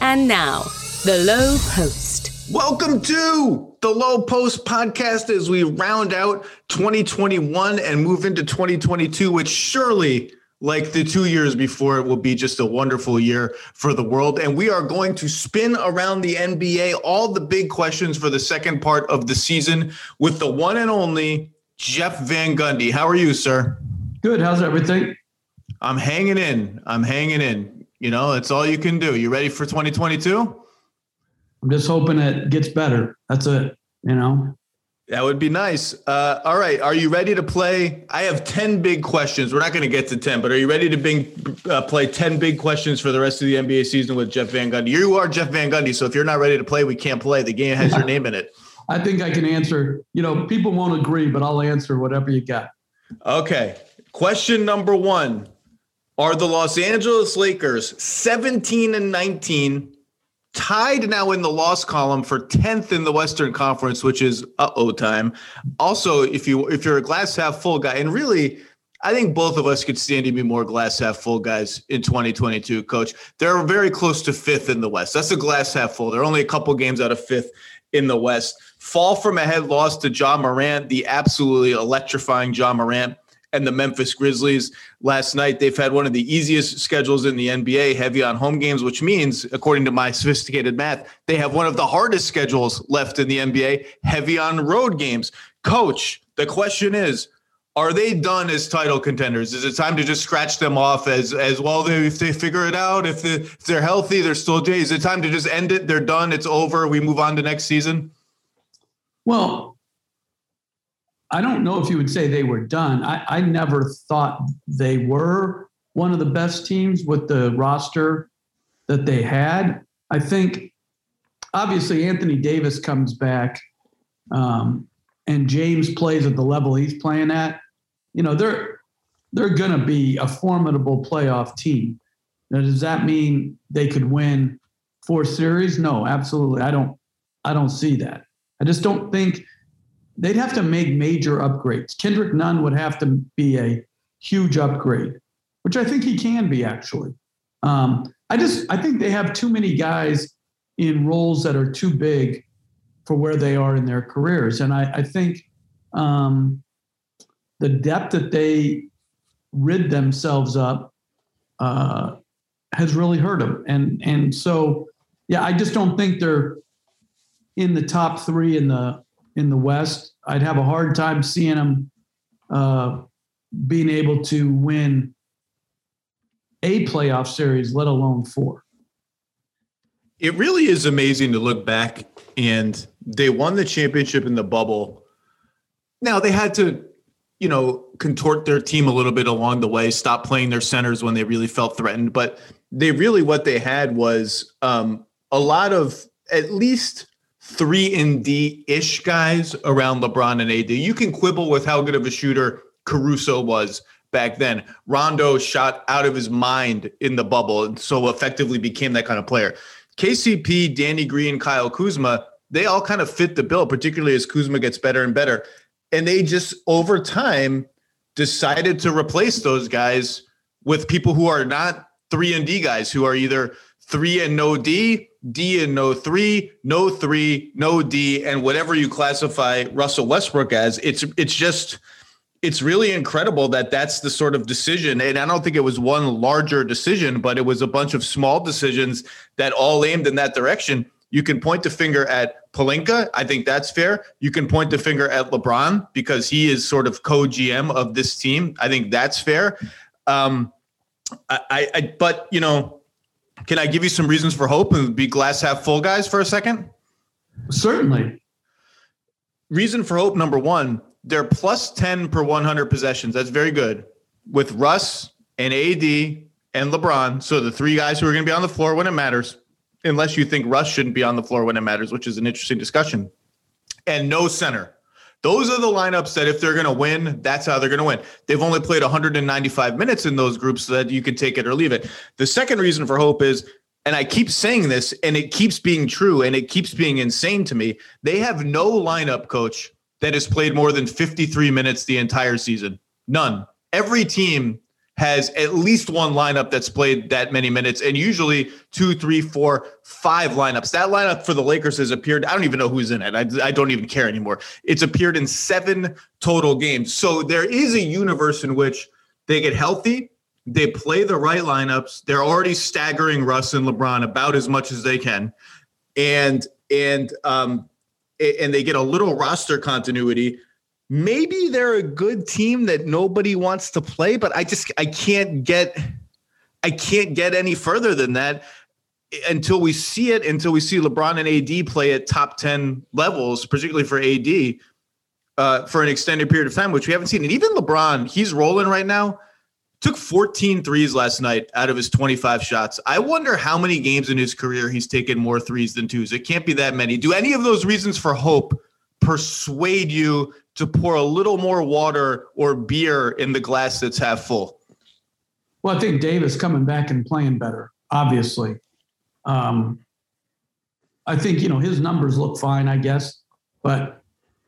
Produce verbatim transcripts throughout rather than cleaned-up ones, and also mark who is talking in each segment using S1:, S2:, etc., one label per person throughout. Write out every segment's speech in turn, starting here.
S1: And now, The Low Post.
S2: Welcome to The Low Post podcast as we round out twenty twenty-one and move into twenty twenty-two, which surely, like the two years before, it will be just a wonderful year for the world. And we are going to spin around the N B A, all the big questions for the second part of the season with the one and only Jeff Van Gundy. How are you, sir?
S3: Good. How's everything?
S2: I'm hanging in. I'm hanging in. You know, it's all you can do. You ready for twenty twenty-two?
S3: I'm just hoping it gets better. That's it, you know.
S2: That would be nice. Uh, all right. Are you ready to play? I have ten big questions. We're not going to get to ten, but are you ready to bing, uh, play ten big questions for the rest of the N B A season with Jeff Van Gundy? You are Jeff Van Gundy, so if you're not ready to play, we can't play. The game has your name in it.
S3: I think I can answer. You know, people won't agree, but I'll answer whatever you got.
S2: Okay. Question number one. Are the Los Angeles Lakers seventeen and nineteen tied now in the loss column for tenth in the Western Conference, which is uh-oh time? Also, if you if you're a glass half full guy, and really, I think both of us could stand to be more glass half full guys in twenty twenty-two, Coach. They're very close to fifth in the West. That's a glass half full. They're only a couple games out of fifth in the West. Fall from ahead loss to Ja Morant, the absolutely electrifying Ja Morant, and the Memphis Grizzlies last night. They've had one of the easiest schedules in the N B A, heavy on home games, which means, according to my sophisticated math, they have one of the hardest schedules left in the N B A, heavy on road games. Coach, the question is, are they done as title contenders? Is it time to just scratch them off as, as well? They, if they figure it out, if, they, if they're healthy, they're still Jay. Is it time to just end it? They're done. It's over. We move on to next season.
S3: Well, I don't know if you would say they were done. I, I never thought they were one of the best teams with the roster that they had. I think, obviously, Anthony Davis comes back um, and James plays at the level he's playing at. You know, they're they're going to be a formidable playoff team. Now, does that mean they could win four series? No, absolutely. I don't. I don't see that. I just don't think. They'd have to make major upgrades. Kendrick Nunn would have to be a huge upgrade, which I think he can be, actually. Um, I just I think they have too many guys in roles that are too big for where they are in their careers. And I, I think um, the depth that they rid themselves up uh, has really hurt them. And, and so, yeah, I just don't think they're in the top three in the in the West. I'd have a hard time seeing them uh, being able to win a playoff series, let alone four.
S2: It really is amazing to look back, and they won the championship in the bubble. Now they had to, you know, contort their team a little bit along the way, stop playing their centers when they really felt threatened. But they really, what they had was um, a lot of at least three and D-ish guys around LeBron and A D. You can quibble with how good of a shooter Caruso was back then. Rondo shot out of his mind in the bubble and so effectively became that kind of player. K C P, Danny Green, Kyle Kuzma, they all kind of fit the bill, particularly as Kuzma gets better and better. And they just, over time, decided to replace those guys with people who are not three and D guys, who are either three and no D, D and no three, no three, no D, and whatever you classify Russell Westbrook as. It's it's just, it's really incredible that that's the sort of decision. And I don't think it was one larger decision, but it was a bunch of small decisions that all aimed in that direction. You can point the finger at Pelinka. I think that's fair. You can point the finger at LeBron because he is sort of co-G M of this team. I think that's fair. Um, I, I, but, you know, can I give you some reasons for hope and be glass half full guys for a second?
S3: Certainly.
S2: Reason for hope, number one, they're plus ten per one hundred possessions. That's very good. With Russ and A D and LeBron, so the three guys who are going to be on the floor when it matters, unless you think Russ shouldn't be on the floor when it matters, which is an interesting discussion. And no center. Those are the lineups that if they're going to win, that's how they're going to win. They've only played one hundred ninety-five minutes in those groups so that you can take it or leave it. The second reason for hope is, and I keep saying this, and it keeps being true, and it keeps being insane to me, they have no lineup, Coach, that has played more than fifty-three minutes the entire season. None. Every team has at least one lineup that's played that many minutes, and usually two, three, four, five lineups. That lineup for the Lakers has appeared. I don't even know who's in it. I, I don't even care anymore. It's appeared in seven total games. So there is a universe in which they get healthy, they play the right lineups. They're already staggering Russ and LeBron about as much as they can, and and um and they get a little roster continuity. Maybe they're a good team that nobody wants to play, but I just I can't get I can't get any further than that until we see it, until we see LeBron and A D play at top ten levels, particularly for A D, uh, for an extended period of time, which we haven't seen. And even LeBron, he's rolling right now, took fourteen threes last night out of his twenty-five shots. I wonder how many games in his career he's taken more threes than twos. It can't be that many. Do any of those reasons for hope persuade you to pour a little more water or beer in the glass that's half full?
S3: Well, I think Davis coming back and playing better, obviously. Um, I think, you know, his numbers look fine, I guess, but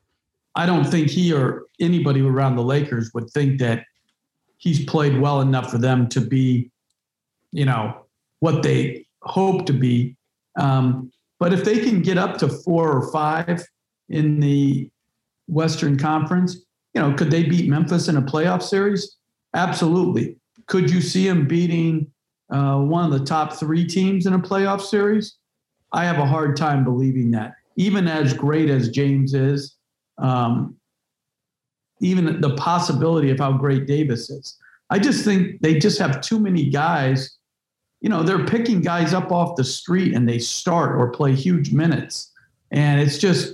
S3: I don't think he or anybody around the Lakers would think that he's played well enough for them to be, you know, what they hope to be. Um, but if they can get up to four or five in the Western Conference, you know, could they beat Memphis in a playoff series? Absolutely. Could you see them beating uh, one of the top three teams in a playoff series? I have a hard time believing that. Even as great as James is, um, even the possibility of how great Davis is. I just think they just have too many guys. You know, they're picking guys up off the street and they start or play huge minutes. And it's just,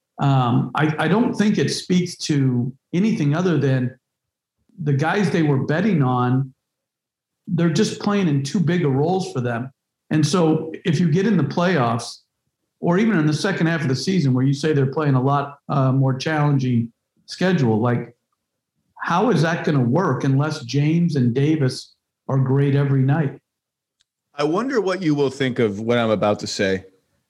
S3: Um, I, I don't think it speaks to anything other than the guys they were betting on. They're just playing in too big of roles for them. And so if you get in the playoffs or even in the second half of the season where you say they're playing a lot uh, more challenging schedule, like how is that going to work unless James and Davis are great every night?
S2: I wonder what you will think of what I'm about to say.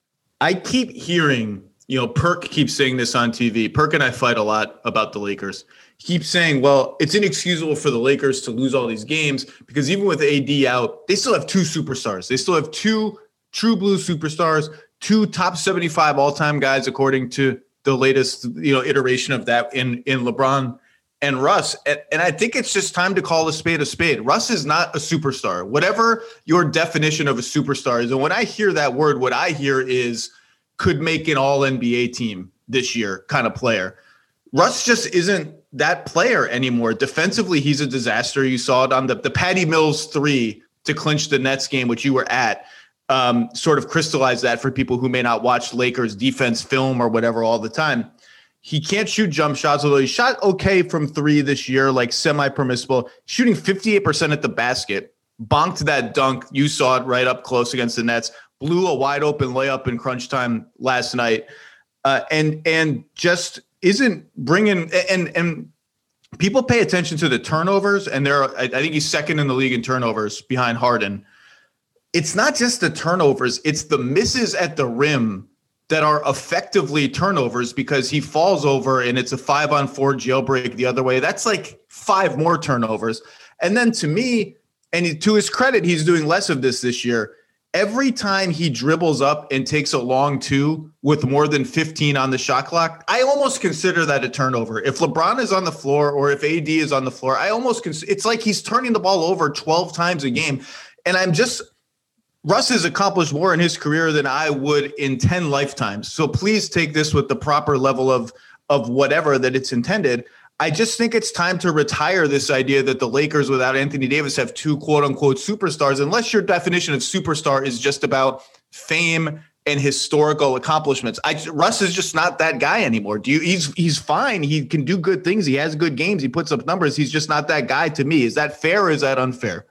S2: I keep hearing, you know, Perk keeps saying this on T V. Perk and I fight a lot about the Lakers. He keeps saying, well, it's inexcusable for the Lakers to lose all these games because even with A D out, they still have two superstars. They still have two true blue superstars, two top seventy-five all-time guys, according to the latest, you know, iteration of that in, in LeBron and Russ. And, and I think it's just time to call a spade a spade. Russ is not a superstar, whatever your definition of a superstar is. And when I hear that word, what I hear is could make an all N B A team this year kind of player. Russ just isn't that player anymore. Defensively, he's a disaster. You saw it on the, the Patty Mills three to clinch the Nets game, which you were at, um, sort of crystallized that for people who may not watch Lakers defense film or whatever all the time. He can't shoot jump shots, although he shot okay from three this year, like semi-permissible, shooting fifty-eight percent at the basket, bonked that dunk. You saw it right up close against the Nets. Blew a wide open layup in crunch time last night, uh, and and just isn't bringing and and people pay attention to the turnovers, and there I, I think he's second in the league in turnovers behind Harden. It's not just the turnovers; it's the misses at the rim that are effectively turnovers because he falls over and it's a five on four jailbreak the other way. That's like five more turnovers, and then to me, and he, to his credit, he's doing less of this this year. Every time he dribbles up and takes a long two with more than fifteen on the shot clock, I almost consider that a turnover. If LeBron is on the floor or if A D is on the floor, I almost cons- it's like he's turning the ball over twelve times a game. And I'm just Russ has accomplished more in his career than I would in ten lifetimes. So please take this with the proper level of of whatever that it's intended. I just think it's time to retire this idea that the Lakers without Anthony Davis have two quote unquote superstars, unless your definition of superstar is just about fame and historical accomplishments. I, Russ is just not that guy anymore. Do you, he's, he's fine. He can do good things. He has good games. He puts up numbers. He's just not that guy to me. Is that fair or is that unfair?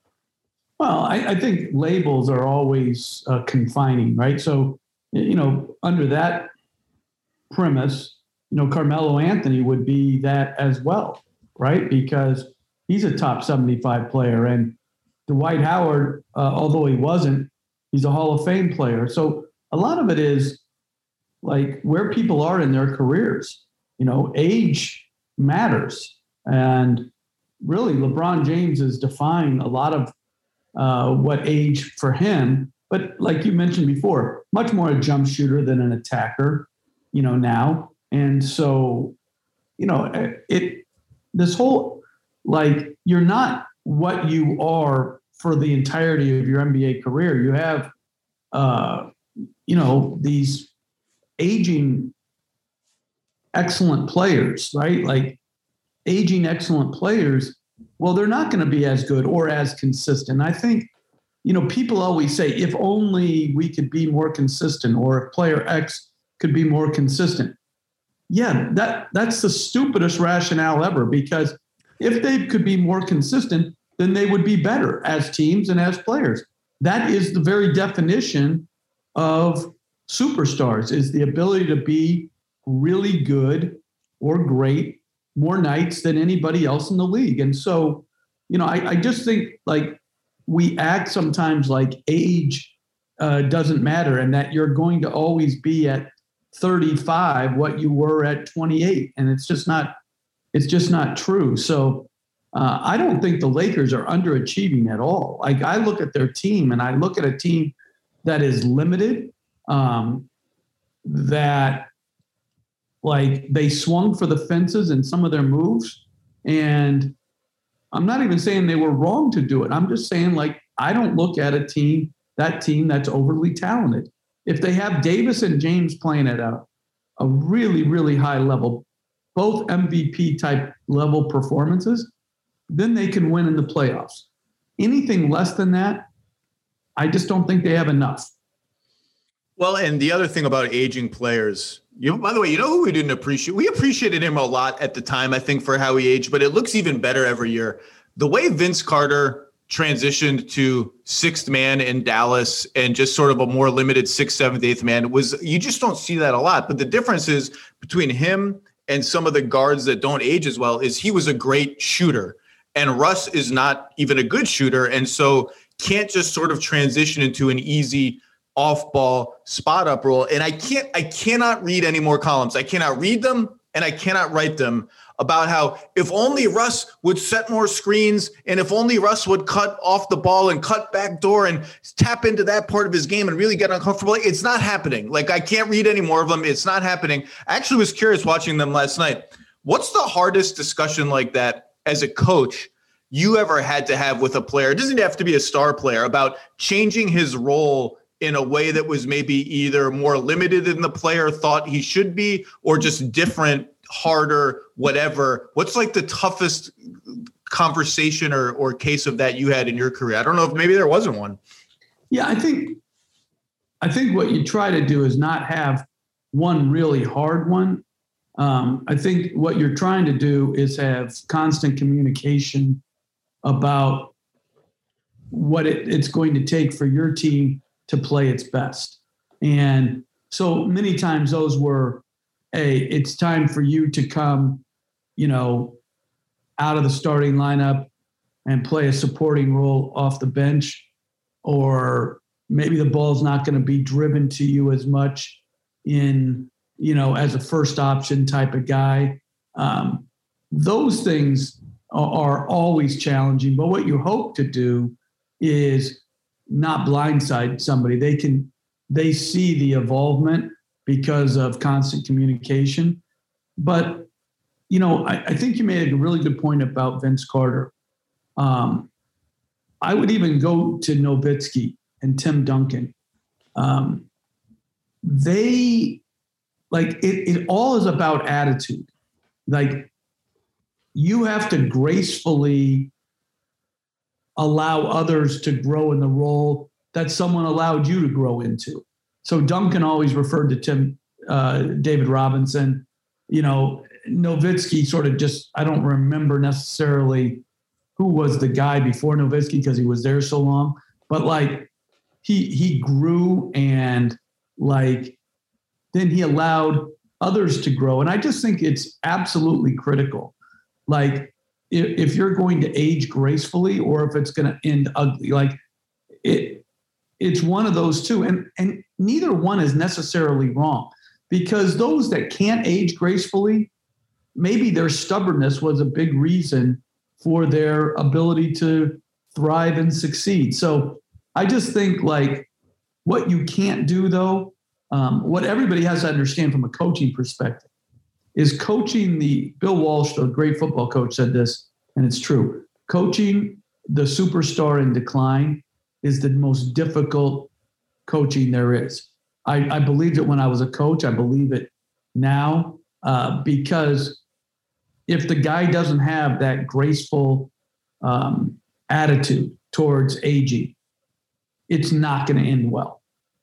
S3: Well, I, I think labels are always uh, confining, right? So, you know, under that premise, you know, Carmelo Anthony would be that as well, right? Because he's a top seventy-five player. And Dwight Howard, uh, although he wasn't, he's a Hall of Fame player. So a lot of it is like where people are in their careers. You know, age matters. And, really LeBron James is defying a lot of uh, what age for him. But like you mentioned before, much more a jump shooter than an attacker, you know, now. And so, you know, it, this whole, like, you're not what you are for the entirety of your N B A career. You have, uh, you know, these aging excellent players, right? Like aging excellent players. Well, they're not going to be as good or as consistent. I think, you know, people always say, if only we could be more consistent, or if player X could be more consistent. Yeah, that that's the stupidest rationale ever, because if they could be more consistent, then they would be better as teams and as players. That is the very definition of superstars, is the ability to be really good or great more nights than anybody else in the league. And so, you know, I, I just think, like, we act sometimes like age uh, doesn't matter, and that you're going to always be at thirty-five what you were at twenty-eight. And it's just not, it's just not true. So uh, I don't think the Lakers are underachieving at all. Like, I look at their team, and I look at a team that is limited, um, that, like, they swung for the fences in some of their moves. And I'm not even saying they were wrong to do it. I'm just saying, like, I don't look at a team, that team that's overly talented. If they have Davis and James playing at a, a really, really high level, both M V P type level performances, then they can win in the playoffs. Anything less than that, I just don't think they have enough.
S2: Well, and the other thing about aging players, you, by the way, you know who we didn't appreciate? We appreciated him a lot at the time, I think, for how he aged, but it looks even better every year. The way Vince Carter transitioned to sixth man in Dallas and just sort of a more limited sixth, seventh, eighth man was, you just don't see that a lot. But the difference is between him and some of the guards that don't age as well is he was a great shooter, and Russ is not even a good shooter. And so can't just sort of transition into an easy off-ball spot-up role. And I can't, I cannot read any more columns. I cannot read them, and I cannot write them about how if only Russ would set more screens, and if only Russ would cut off the ball and cut back door and tap into that part of his game and really get uncomfortable. It's not happening. Like, I can't read any more of them. It's not happening. I actually was curious watching them last night. What's the hardest discussion like that as a coach you ever had to have with a player? It doesn't have to be a star player, about changing his role in a way that was maybe either more limited than the player thought he should be, or just different, harder, whatever. What's like the toughest conversation or, or case of that you had in your career? I don't know if maybe there wasn't one.
S3: Yeah, I think, I think what you try to do is not have one really hard one. Um, I think what you're trying to do is have constant communication about what it, it's going to take for your team to play its best. And so many times those were, hey, it's time for you to come, you know, out of the starting lineup and play a supporting role off the bench, or maybe the ball's not going to be driven to you as much in, you know, as a first option type of guy. Um, those things are, are always challenging, but what you hope to do is not blindside somebody. They can, they see the evolvement because of constant communication. But, you know, I, I think you made a really good point about Vince Carter. Um, I would even go to Nowitzki and Tim Duncan. Um, they, like, it, it all is about attitude. Like, you have to gracefully allow others to grow in the role that someone allowed you to grow into. So Duncan always referred to Tim, uh, David Robinson. You know, Nowitzki sort of just, I don't remember necessarily who was the guy before Nowitzki because he was there so long, but like he he grew, and like then he allowed others to grow. And I just think it's absolutely critical. Like, if you're going to age gracefully or if it's going to end ugly, like it, it's one of those two. And, and neither one is necessarily wrong, because those that can't age gracefully, maybe their stubbornness was a big reason for their ability to thrive and succeed. So I just think like what you can't do though, um, what everybody has to understand from a coaching perspective is coaching the Bill Walsh, the great football coach, said this, and it's true. Coaching the superstar in decline is the most difficult coaching there is. I, I believed it when I was a coach. I believe it now uh, because if the guy doesn't have that graceful um, attitude towards aging, it's not going to end well.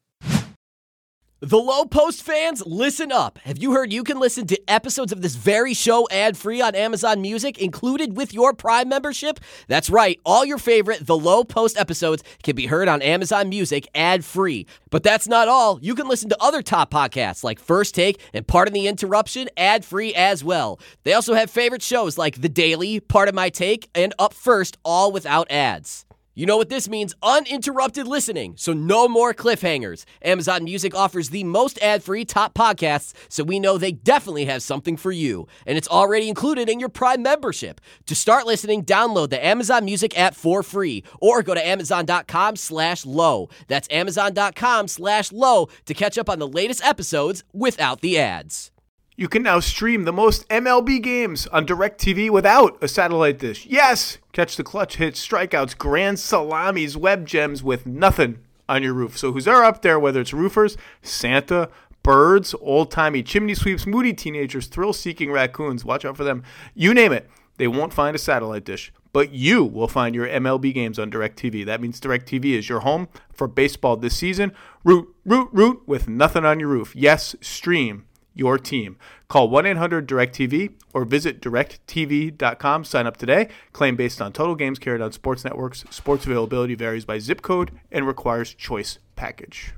S4: The Low Post fans, listen up. Have you heard you can listen to episodes of this very show ad-free on Amazon Music, included with your Prime membership? That's right. All your favorite The Low Post episodes can be heard on Amazon Music ad-free. But that's not all. You can listen to other top podcasts like First Take and Pardon the Interruption ad-free as well. They also have favorite shows like The Daily, Part of My Take, and Up First, all without ads. You know what this means? Uninterrupted listening, so no more cliffhangers. Amazon Music offers the most ad-free top podcasts, so we know they definitely have something for you. And it's already included in your Prime membership. To start listening, download the Amazon Music app for free, or go to amazon.com slash low. That's amazon.com slash low to catch up on the latest episodes without the ads.
S5: You can now stream the most M L B games on DirecTV without a satellite dish. Yes! Catch the clutch hits, strikeouts, grand salamis, web gems with nothing on your roof. So who's there up there, whether it's roofers, Santa, birds, old-timey chimney sweeps, moody teenagers, thrill-seeking raccoons, watch out for them. You name it, they won't find a satellite dish. But you will find your M L B games on DirecTV. That means DirecTV is your home for baseball this season. Root, root, root with nothing on your roof. Yes, stream your team. Call one eight hundred direct T V or visit direct T V dot com. Sign up today. Claim based on total games carried on sports networks. Sports availability varies by zip code and requires choice package.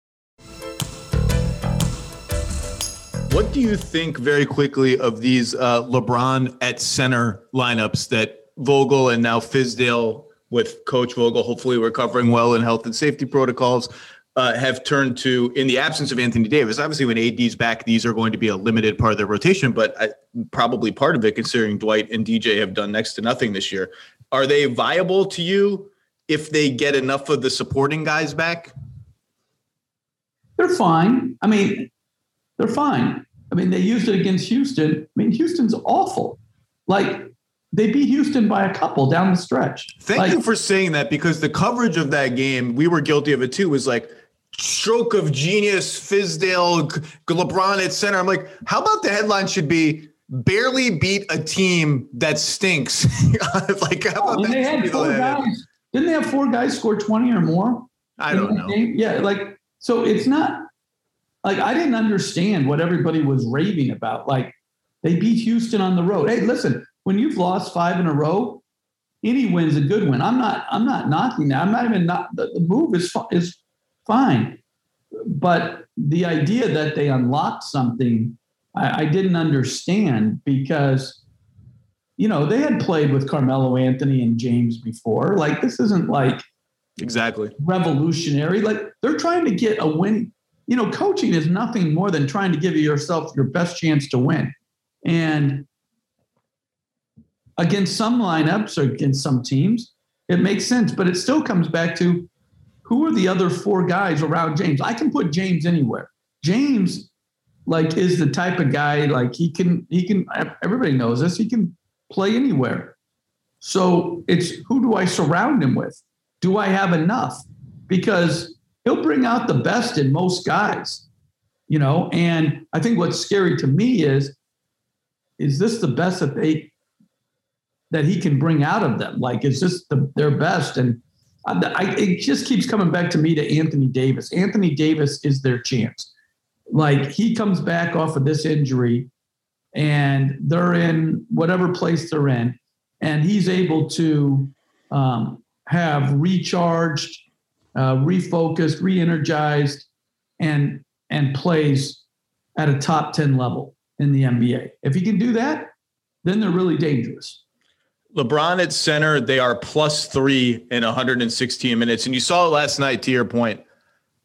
S2: What do you think, very quickly, of these uh, LeBron at center lineups that Vogel and now Fizdale, with Coach Vogel hopefully recovering well in health and safety protocols, Uh, have turned to, in the absence of Anthony Davis? Obviously, when A D's back, these are going to be a limited part of their rotation, but I, probably part of it, considering Dwight and D J have done next to nothing this year. Are they viable to you if they get enough of the supporting guys back?
S3: They're fine. I mean, they're fine. I mean, they used it against Houston. I mean, Houston's awful. Like, they beat Houston by a couple down the stretch.
S2: Thank
S3: like,
S2: you for saying that, because the coverage of that game, we were guilty of it too, was like, stroke of genius, Fizdale, LeBron at center. I'm like, how about the headline should be barely beat a team that stinks? Like, how about that?
S3: They had four guys. Didn't they have four guys score twenty or more?
S2: I don't know.
S3: Game? Yeah, like, so it's not like I didn't understand what everybody was raving about. Like, they beat Houston on the road. Hey, listen, when you've lost five in a row, any win's a good win. I'm not. I'm not knocking that. I'm not even not. The, the move is is. Fine. But the idea that they unlocked something, I, I didn't understand, because, you know, they had played with Carmelo Anthony and James before. Like, this isn't like
S2: exactly
S3: revolutionary. Like, they're trying to get a win. You know, coaching is nothing more than trying to give yourself your best chance to win. And against some lineups or against some teams, it makes sense. But it still comes back to, who are the other four guys around James? I can put James anywhere. James, like, is the type of guy, like, he can, he can, everybody knows this, he can play anywhere. So it's, who do I surround him with? Do I have enough? Because he'll bring out the best in most guys, you know? And I think what's scary to me is, is this the best that they, that he can bring out of them? Like, is this the, their best? And I, it just keeps coming back to me to Anthony Davis. Anthony Davis is their chance. Like, he comes back off of this injury and they're in whatever place they're in, and he's able to um, have recharged, uh, refocused, re-energized, and, and plays at a top ten level in the N B A. If he can do that, then they're really dangerous.
S2: LeBron at center, they are plus three in one hundred sixteen minutes. And you saw it last night, to your point.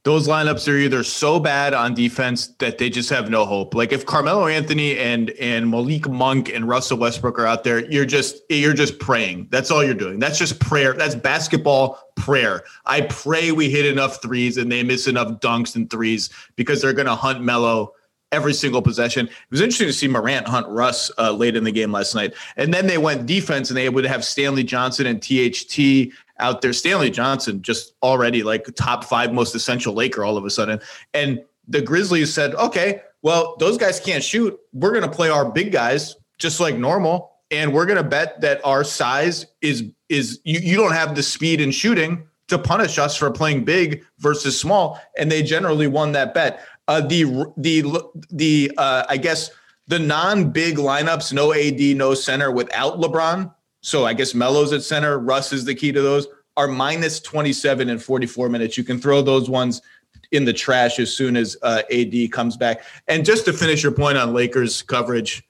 S2: those lineups are either so bad on defense that they just have no hope. Like if Carmelo Anthony and and Malik Monk and Russell Westbrook are out there, you're just you're just praying. That's all you're doing. That's just prayer. That's basketball prayer. I pray we hit enough threes and they miss enough dunks and threes because they're going to hunt Melo every single possession. It was interesting to see Morant hunt Russ uh, late in the game last night. And then they went defense and they would have Stanley Johnson and T H T out there. Stanley Johnson just already like top five most essential Laker all of a sudden. And the Grizzlies said, okay, well, those guys can't shoot. We're going to play our big guys just like normal. And we're going to bet that our size is, is you, you don't have the speed and shooting to punish us for playing big versus small. And they generally won that bet. Uh, the, the, the uh, I guess the non-big lineups, no A D, no center without LeBron. So I guess Melo's at center. Russ is the key to those. Are minus twenty-seven in forty-four minutes. You can throw those ones in the trash as soon as uh, A D comes back. And just to finish your point on Lakers coverage,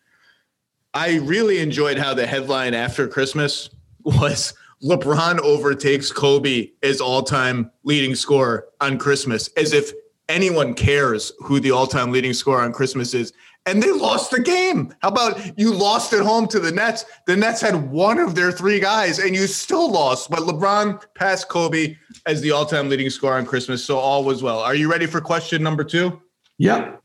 S2: I really enjoyed how the headline after Christmas was LeBron overtakes Kobe as all-time leading scorer on Christmas, as if anyone cares who the all-time leading scorer on Christmas is. And they lost the game. How about you lost at home to the Nets? The Nets had one of their three guys, and you still lost. But LeBron passed Kobe as the all-time leading scorer on Christmas, so all was well. Are you ready for question number two?
S3: Yep.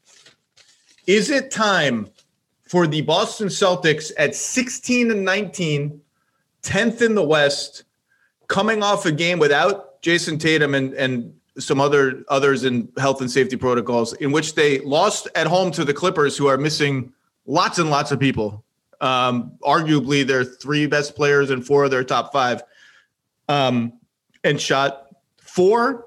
S2: Is it time for the Boston Celtics at sixteen and nineteen, tenth in the West, coming off a game without Jason Tatum and, and some other others in health and safety protocols, in which they lost at home to the Clippers, who are missing lots and lots of people. Um, arguably their three best players and four of their top five, um, and shot four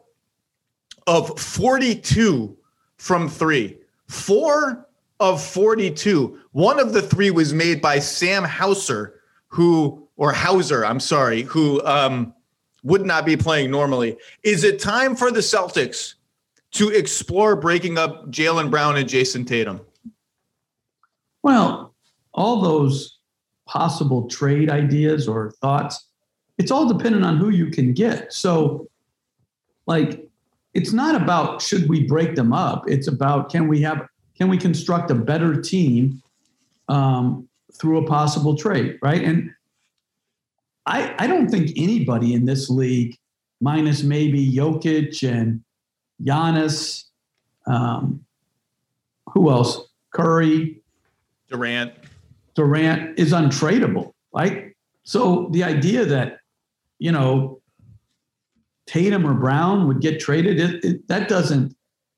S2: of forty-two from three. Four of forty-two. One of the three was made by Sam Hauser, who, or Hauser, I'm sorry, who, um, would not be playing normally. Is it time for the Celtics to explore breaking up Jaylen Brown and Jason Tatum?
S3: Well, all those possible trade ideas or thoughts, it's all dependent on who you can get. So, like, it's not about should we break them up. It's about can we have can we construct a better team um, through a possible trade, right? And I, I don't think anybody in this league, minus maybe Jokic and Giannis, um, who else? Curry,
S2: Durant,
S3: Durant is untradeable, right? So the idea that, you know, Tatum or Brown would get traded, it, it, that doesn't.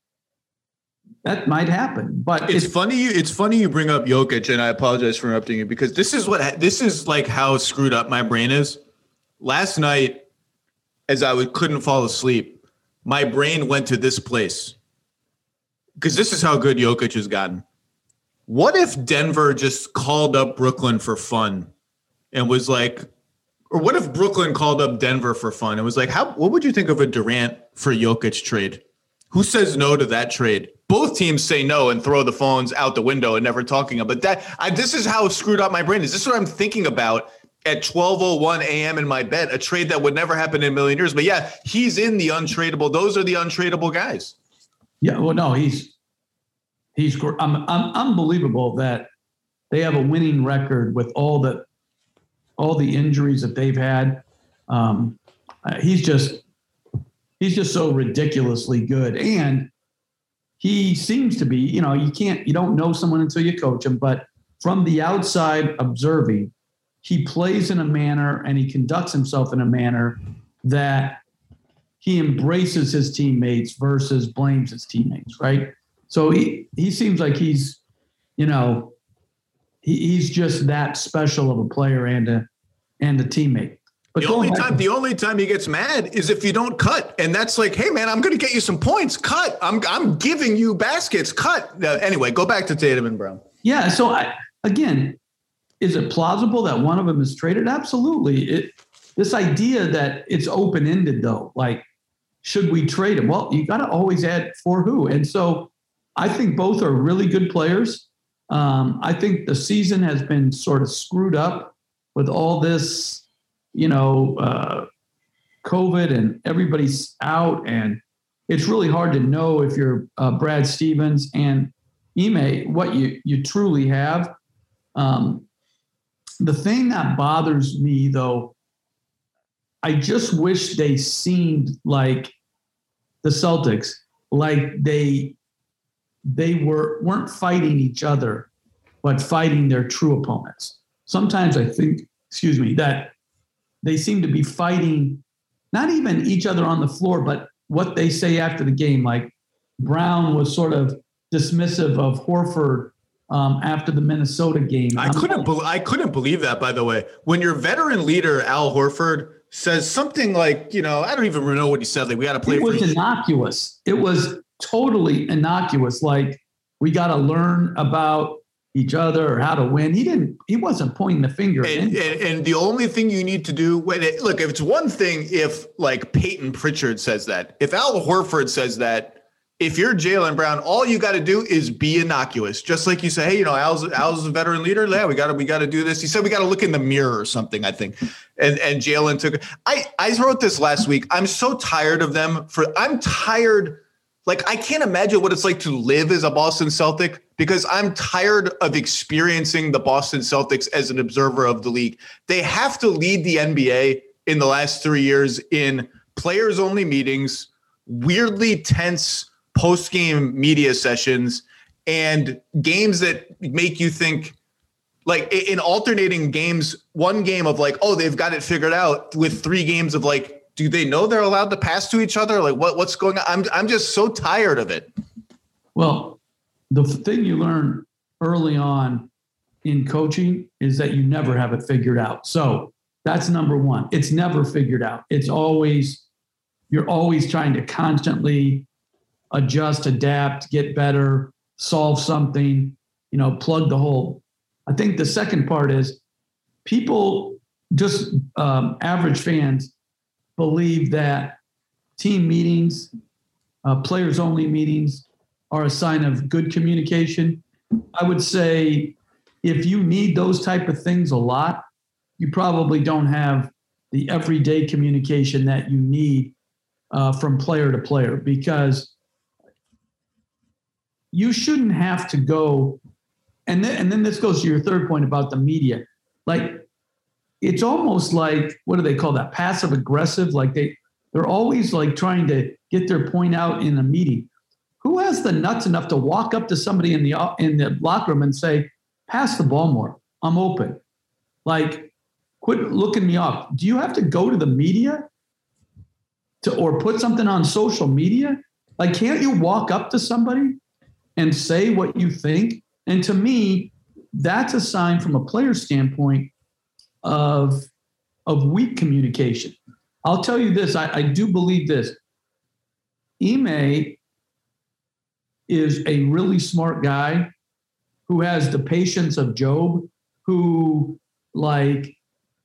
S3: That might happen, but
S2: it's, it's funny. You, it's funny you bring up Jokic, and I apologize for interrupting you because this is what this is like. How screwed up my brain is. Last night, as I would, couldn't fall asleep, my brain went to this place because this is how good Jokic has gotten. What if Denver just called up Brooklyn for fun and was like, or what if Brooklyn called up Denver for fun and was like, how? What would you think of a Durant for Jokic trade? Who says no to that trade? Both teams say no and throw the phones out the window and never talking about that. I, this is how screwed up my brain is. This is what I'm thinking about at twelve oh one a.m. in my bed, a trade that would never happen in a million years. But yeah, he's in the untradeable. Those are the untradeable guys.
S3: Yeah, well, no, he's he's I'm, I'm unbelievable that they have a winning record with all the all the injuries that they've had. Um, uh, he's just he's just so ridiculously good. And he seems to be, you know, you can't, you don't know someone until you coach him, but from the outside observing, he plays in a manner and he conducts himself in a manner that he embraces his teammates versus blames his teammates, right? So he, he seems like he's, you know, he, he's just that special of a player and a, and a teammate. But
S2: the only time, the only time he gets mad is if you don't cut, and that's like, hey man, I'm going to get you some points. Cut. I'm I'm giving you baskets. Cut. Uh, anyway, go back to Tatum and Brown.
S3: Yeah. So I, again, is it plausible that one of them is traded? Absolutely. It. This idea that it's open ended though, like should we trade him? Well, you got to always add for who, and so I think both are really good players. Um, I think the season has been sort of screwed up with all this. You know, uh, COVID and everybody's out and it's really hard to know if you're uh, Brad Stevens and Ime, what you, you truly have. Um, the thing that bothers me, though, I just wish they seemed like the Celtics, like they they were, weren't fighting each other, but fighting their true opponents. Sometimes I think, excuse me, that they seem to be fighting not even each other on the floor, but what they say after the game. Like Brown was sort of dismissive of Horford um, after the Minnesota game.
S2: I couldn't, be- I couldn't believe that, by the way. When your veteran leader, Al Horford, says something like, you know, I don't even know what he said. Like, we got to play.
S3: It was
S2: for
S3: innocuous. It was totally innocuous. Like, we got to learn about each other or how to win. He didn't, he wasn't pointing the finger.
S2: And, and, and the only thing you need to do when it, look, if it's one thing, if like Peyton Pritchard says that, if Al Horford says that, if you're Jaylen Brown, all you got to do is be innocuous. Just like you say, hey, you know, Al's, Al's a veteran leader. Yeah, we got to, we got to do this. He said, we got to look in the mirror or something, I think. And, and Jaylen took, I, I wrote this last week. I'm so tired of them for, I'm tired. Like, I can't imagine what it's like to live as a Boston Celtic, because I'm tired of experiencing the Boston Celtics as an observer of the league. They have to lead the N B A in the last three years in players only meetings, weirdly tense post-game media sessions, and games that make you think, like in alternating games, one game of like, oh, they've got it figured out, with three games of like, do they know they're allowed to pass to each other? Like what, what's going on? I'm, I'm just so tired of it.
S3: Well, the thing you learn early on in coaching is that you never have it figured out. So that's number one. It's never figured out. It's always, you're always trying to constantly adjust, adapt, get better, solve something, you know, plug the hole. I think the second part is people, just um, average fans, believe that team meetings, uh, players only meetings are a sign of good communication. I would say if you need those type of things a lot, you probably don't have the everyday communication that you need uh, from player to player, because you shouldn't have to go. And then, and then this goes to your third point about the media. Like, it's almost like, what do they call that? Passive aggressive. Like they, they're always like trying to get their point out in a meeting. Who has the nuts enough to walk up to somebody in the, in the locker room and say, pass the ball more, I'm open. Like, quit looking me off. Do you have to go to the media to, or put something on social media? Like, can't you walk up to somebody and say what you think? And to me, that's a sign from a player standpoint of, of weak communication. I'll tell you this, I, I do believe this. Ime is a really smart guy who has the patience of Job, who, like,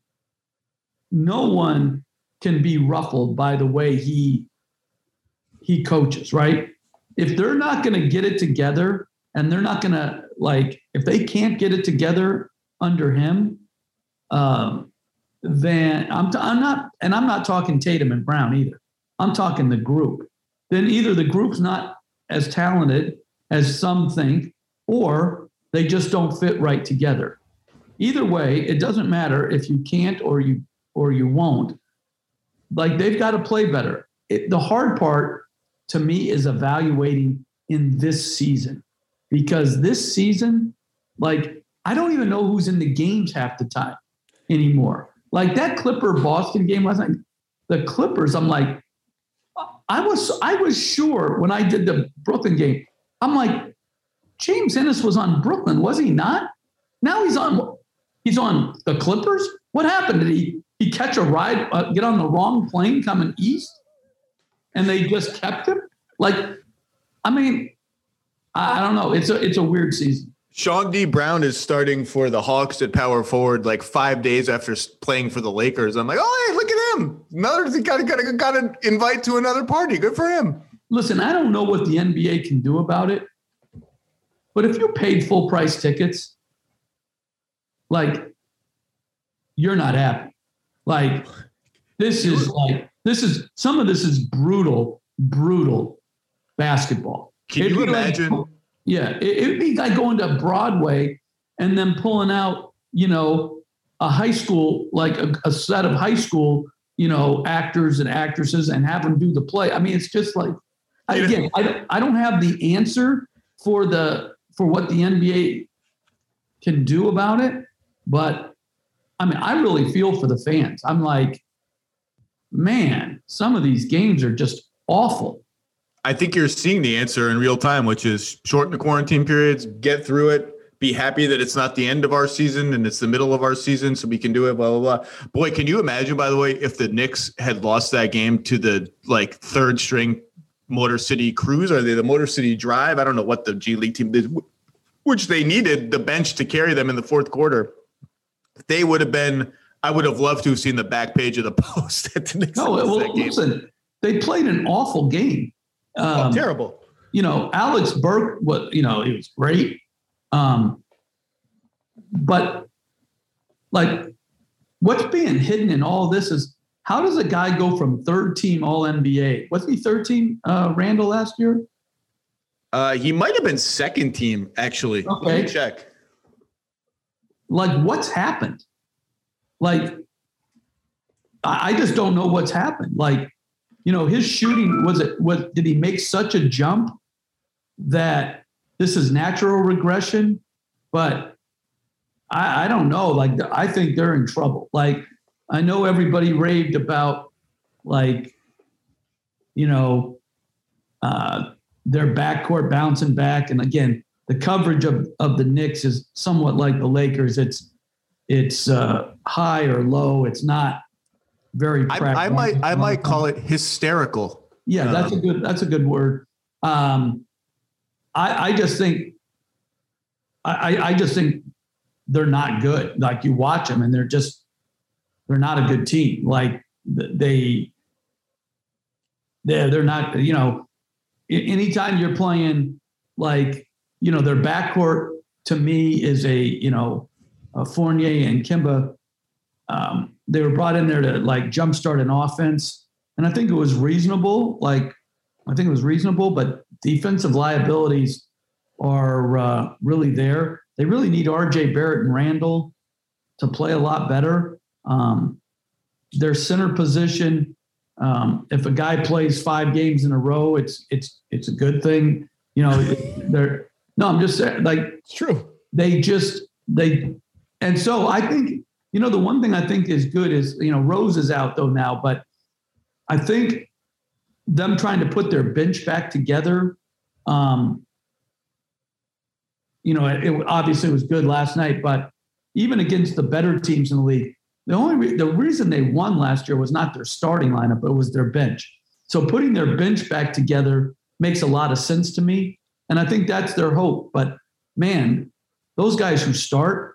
S3: no one can be ruffled by the way he he coaches, right? If they're not going to get it together, and they're not going to, like, if they can't get it together under him, um, then I'm, t- I'm not, and I'm not talking Tatum and Brown either. I'm talking the group. Then either the group's not as talented as some think, or they just don't fit right together. Either way, it doesn't matter if you can't or you or you won't. Like, they've got to play better. It, the hard part to me is evaluating in this season, because this season, like, I don't even know who's in the games half the time anymore. Like that Clipper Boston game last night, the Clippers, I'm like, I was I was sure when I did the Brooklyn game, I'm like, James Ennis was on Brooklyn, was he not? Now he's on he's on the Clippers. What happened? Did he he catch a ride, uh, get on the wrong plane coming east, and they just kept him? Like, I mean, I, I don't know. It's a it's a weird season.
S2: Sean D. Brown is starting for the Hawks at power forward like five days after playing for the Lakers. I'm like, oh, hey, look at him. Another got got got an invite to another party. Good for him.
S3: Listen, I don't know what the N B A can do about it, but if you paid full price tickets, like, you're not happy. Like, this is like this is some of this is brutal brutal basketball.
S2: Can
S3: It'd
S2: you
S3: be like-
S2: imagine?
S3: yeah, it, it'd be like going to Broadway and then pulling out, you know, a high school, like a, a set of high school, you know, actors and actresses and have them do the play. I mean, it's just like, again, I don't, I don't have the answer for the for what the N B A can do about it, but I mean, I really feel for the fans. I'm like, man, some of these games are just awful.
S2: I think you're seeing the answer in real time, which is shorten the quarantine periods, get through it, be happy that it's not the end of our season and it's the middle of our season so we can do it, blah, blah, blah. Boy, can you imagine, by the way, if the Knicks had lost that game to the like third string Motor City Cruise, or they the Motor City Drive? I don't know what the G League team did, which they needed the bench to carry them in the fourth quarter. They would have been, I would have loved to have seen the back page of the Post at the Knicks.
S3: No, well,
S2: that game.
S3: listen, they played an awful game. Um,
S2: oh, terrible.
S3: You know, Alex Burke, was, you know, he was great. Um, but like what's being hidden in all this is how does a guy go from third team all N B A? Wasn't he third team uh, Randall last year?
S2: Uh, he might have been second team, actually.
S3: Okay.
S2: Let me check.
S3: Like what's happened? Like, I, I just don't know what's happened. Like, you know, his shooting, was it, was, did he make such a jump that this is natural regression? But I, I don't know. Like, I think they're in trouble. Like, I know everybody raved about, like, you know, uh, their backcourt bouncing back. And again, the coverage of, of the Knicks is somewhat like the Lakers. It's it's uh, high or low. It's not very.
S2: I, I might I might call it hysterical.
S3: Yeah, that's
S2: um,
S3: a good that's a good word. Um, I I just think I I just think they're not good. Like you watch them and they're just they're not a good team. Like they they they're not. You know, anytime you're playing like. You know, their backcourt to me is a, you know, a Fournier and Kemba. Um, they were brought in there to like jumpstart an offense. And I think it was reasonable. Like, I think it was reasonable, but defensive liabilities are uh, really there. They really need R J Barrett and Randall to play a lot better. Um, their center position, um, if a guy plays five games in a row, it's, it's, it's a good thing. You know, they're, No, I'm just saying, like,
S2: it's true.
S3: They just, they, and so I think, you know, the one thing I think is good is, you know, Rose is out though now, but I think them trying to put their bench back together, um, you know, it, it obviously was good last night, but even against the better teams in the league, the only, re- the reason they won last year was not their starting lineup, but it was their bench. So putting their bench back together makes a lot of sense to me. And I think that's their hope. But, man, those guys who start,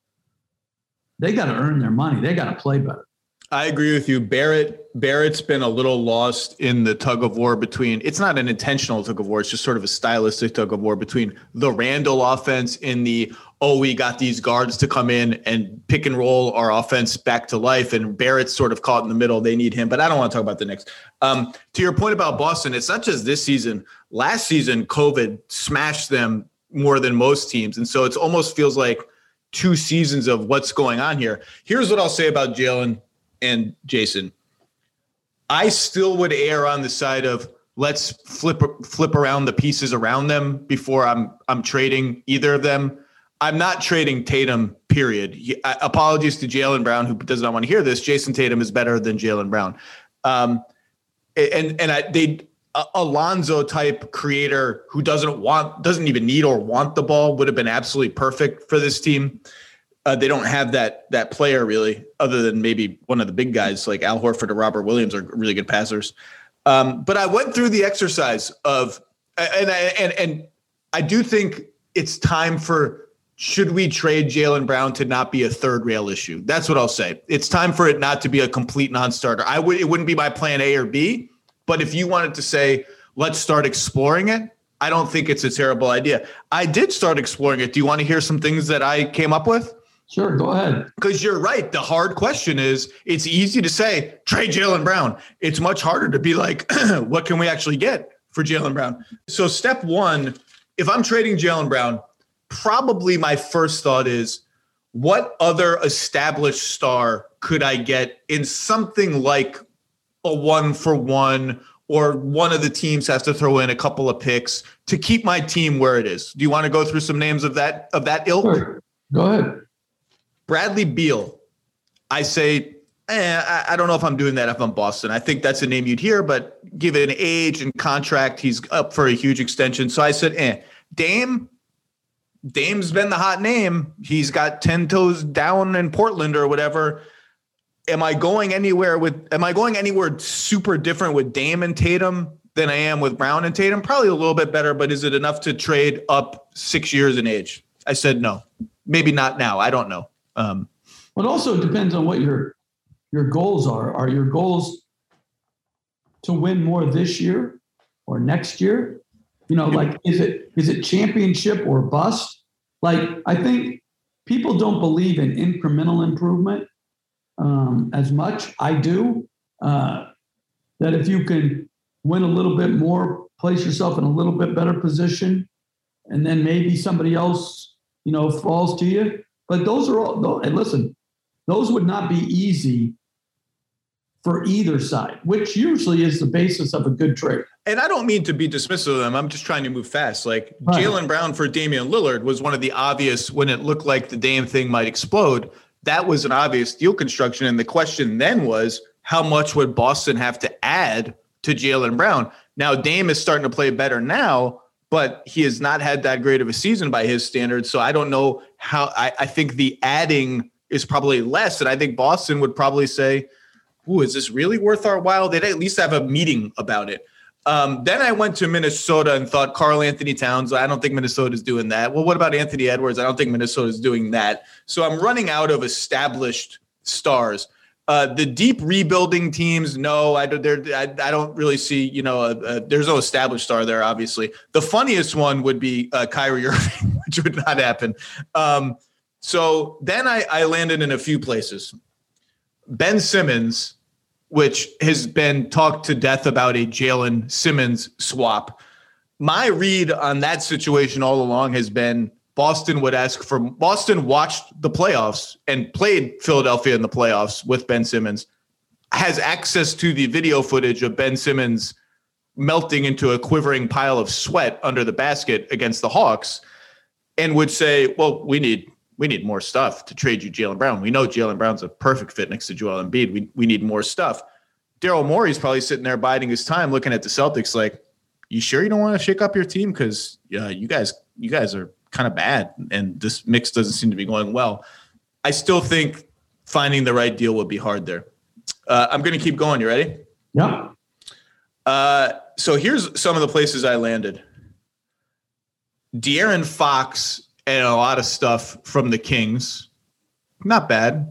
S3: they got to earn their money. They got to play better.
S2: I agree with you. Barrett, Barrett's been a little lost in the tug of war between – it's not an intentional tug of war. It's just sort of a stylistic tug of war between the Randall offense and the, oh, we got these guards to come in and pick and roll our offense back to life. And Barrett's sort of caught in the middle. They need him. But I don't want to talk about the Knicks. Um, to your point about Boston, it's not just this season. Last season, COVID smashed them more than most teams. And so it almost feels like two seasons of what's going on here. Here's what I'll say about Jalen and Jason. I still would err on the side of let's flip flip around the pieces around them before I'm I'm trading either of them. I'm not trading Tatum, period. He, I, apologies to Jaylen Brown, who does not want to hear this. Jason Tatum is better than Jaylen Brown. Um, and and I, they uh, Alonzo type creator who doesn't want, doesn't even need or want the ball would have been absolutely perfect for this team. Uh, they don't have that that player really, other than maybe one of the big guys like Al Horford or Robert Williams are really good passers. Um, but I went through the exercise of, and I, and and I do think it's time for, should we trade Jaylen Brown to not be a third rail issue? That's what I'll say. It's time for it not to be a complete non-starter. I would, it wouldn't be my plan A or B, but if you wanted to say, let's start exploring it, I don't think it's a terrible idea. I did start exploring it. Do you want to hear some things that I came up with?
S3: Sure, go ahead.
S2: Because you're right. The hard question is, it's easy to say, trade Jaylen Brown. It's much harder to be like, what can we actually get for Jaylen Brown? So step one, if I'm trading Jaylen Brown, probably my first thought is, what other established star could I get in something like a one for one, or one of the teams has to throw in a couple of picks to keep my team where it is? Do you want to go through some names of that of that ilk?
S3: Sure. Go ahead.
S2: Bradley Beal. I say, eh, I, I don't know if I'm doing that if I'm Boston. I think that's a name you'd hear, but given age and contract, he's up for a huge extension. So I said, eh. Dame. Dame's been the hot name. He's got ten toes down in Portland or whatever. Am I going anywhere with, am I going anywhere super different with Dame and Tatum than I am with Brown and Tatum? Probably a little bit better, but is it enough to trade up six years in age? I said no. Maybe not now. I don't know. Um,
S3: well, it also depends on what your your goals are. Are your goals to win more this year or next year? You know, like, is it is it championship or bust? Like, I think people don't believe in incremental improvement um, as much. I do. Uh, that if you can win a little bit more, place yourself in a little bit better position, and then maybe somebody else, you know, falls to you. But those are all, and listen, those would not be easy for either side, which usually is the basis of a good trade.
S2: And I don't mean to be dismissive of them. I'm just trying to move fast. Like right. Jaylen Brown for Damian Lillard was one of the obvious, when it looked like the Dame thing might explode, that was an obvious deal construction. And the question then was, how much would Boston have to add to Jaylen Brown? Now, Dame is starting to play better now, but he has not had that great of a season by his standards. So I don't know how, I, I think the adding is probably less. And I think Boston would probably say, ooh, is this really worth our while? They'd at least have a meeting about it. Um, then I went to Minnesota and thought Karl Anthony Towns. I don't think Minnesota's doing that. Well, what about Anthony Edwards? I don't think Minnesota's doing that. So I'm running out of established stars. Uh, the deep rebuilding teams, no, I, I, I don't really see, you know, a, a, there's no established star there, obviously. The funniest one would be uh, Kyrie Irving, which would not happen. Um, so then I, I landed in a few places. Ben Simmons, which has been talked to death about a Jalen Simmons swap. My read on that situation all along has been Boston would ask for, Boston watched the playoffs and played Philadelphia in the playoffs with Ben Simmons, has access to the video footage of Ben Simmons melting into a quivering pile of sweat under the basket against the Hawks, and would say, well, we need we need more stuff to trade you Jaylen Brown. We know Jaylen Brown's a perfect fit next to Joel Embiid. We we need more stuff. Daryl Morey's probably sitting there biding his time looking at the Celtics like, you sure you don't want to shake up your team? Because uh, you guys you guys are kind of bad, and this mix doesn't seem to be going well. I still think finding the right deal would be hard there. Uh, I'm going to keep going. You ready?
S3: Yeah.
S2: Uh, so here's some of the places I landed. De'Aaron Fox and a lot of stuff from the Kings. Not bad.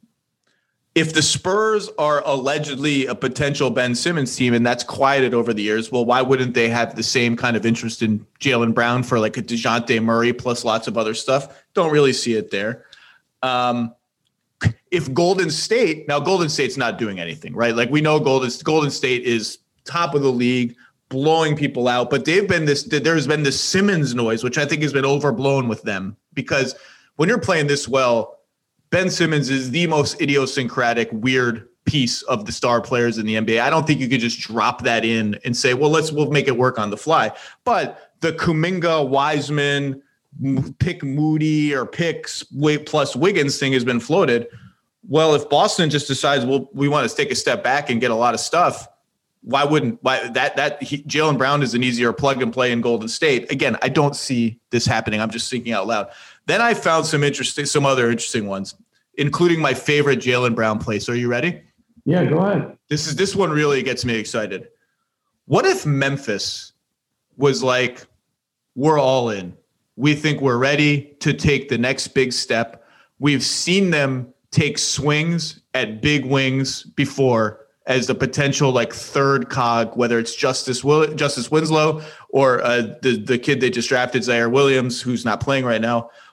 S2: If the Spurs are allegedly a potential Ben Simmons team, and that's quieted over the years, well, why wouldn't they have the same kind of interest in Jaylen Brown for like a DeJounte Murray plus lots of other stuff? Don't really see it there. Um, if Golden State, now Golden State's not doing anything, right? Like we know Golden, Golden State is top of the league, blowing people out, but they've been this, there's been this Simmons noise, which I think has been overblown with them, because when you're playing this well, Ben Simmons is the most idiosyncratic, weird piece of the star players in the N B A. I don't think you could just drop that in and say, well, let's, we'll make it work on the fly. But the Kuminga, Wiseman, pick Moody or picks plus Wiggins thing has been floated. Well, if Boston just decides, well, we want to take a step back and get a lot of stuff, why wouldn't why that that Jaylen Brown is an easier plug and play in Golden State? Again, I don't see this happening. I'm just thinking out loud. Then I found some interesting, some other interesting ones, including my favorite Jaylen Brown place. Are you ready?
S3: Yeah, go ahead.
S2: This is this one really gets me excited. What if Memphis was like, we're all in. We think we're ready to take the next big step. We've seen them take swings at big wings before as the potential like third cog, whether it's Justice Will- Justice Winslow or uh, the, the kid they just drafted, Zaire Williams, who's not playing right now.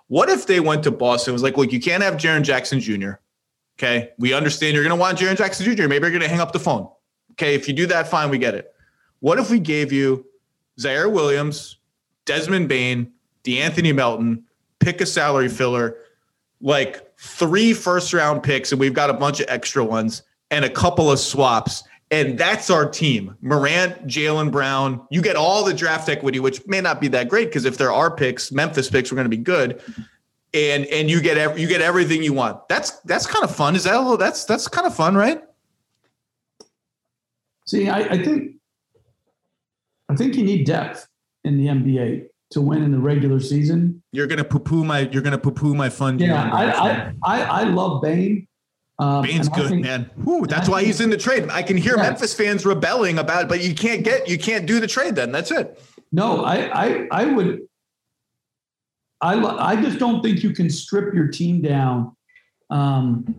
S2: What if they went to Boston? It was like, look, you can't have Jaren Jackson Junior Okay, we understand you're going to want Jaren Jackson Junior Maybe you're going to hang up the phone. Okay, if you do that, fine, we get it. What if we gave you Zaire Williams, Desmond Bane, DeAnthony Melton, pick a salary filler, like three first-round picks, and we've got a bunch of extra ones, and a couple of swaps, and that's our team. Morant, Jaylen Brown, you get all the draft equity, which may not be that great because if there are picks, Memphis picks, we're going to be good. And and you get ev- you get everything you want. That's that's kind of fun. Is that a little, that's that's kind of fun, right?
S3: See, I, I think I think you need depth in the N B A to win in the regular season.
S2: You're gonna poo-poo my you're gonna poo-poo my fun.
S3: Yeah, I, I I I love Bane. Um,
S2: Bane's good, think, man. Whew, that's why he's in the trade. I can hear yeah. Memphis fans rebelling about it, but you can't get you can't do the trade then. That's it.
S3: No, I I I would. I I just don't think you can strip your team down um,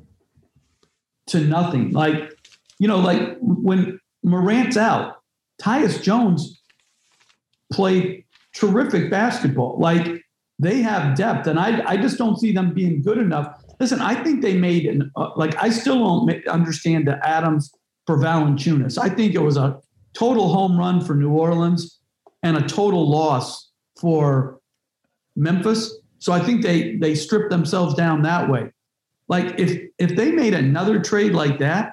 S3: to nothing. Like, you know, like when Morant's out, Tyus Jones played terrific basketball. Like, they have depth, and I I just don't see them being good enough. Listen, I think they made an uh, like I still don't make, understand the Adams for Valanciunas. I think it was a total home run for New Orleans and a total loss for Memphis. So I think they they stripped themselves down that way. Like if if they made another trade like that,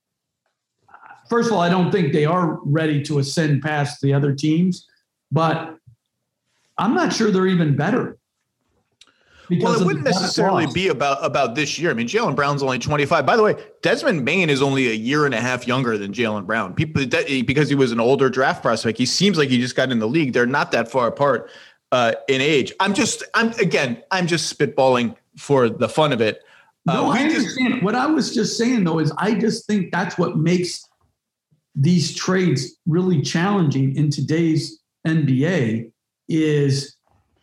S3: first of all, I don't think they are ready to ascend past the other teams, but I'm not sure they're even better.
S2: Well, it wouldn't necessarily be about, about this year. I mean, Jaylen Brown's only twenty-five. By the way, Desmond Bane is only a year and a half younger than Jaylen Brown. People that, because he was an older draft prospect, he seems like he just got in the league. They're not that far apart uh, in age. I'm just, I'm again, I'm just spitballing for the fun of it.
S3: Uh, no, I
S2: just,
S3: understand. What I was just saying though is, I just think that's what makes these trades really challenging in today's N B A is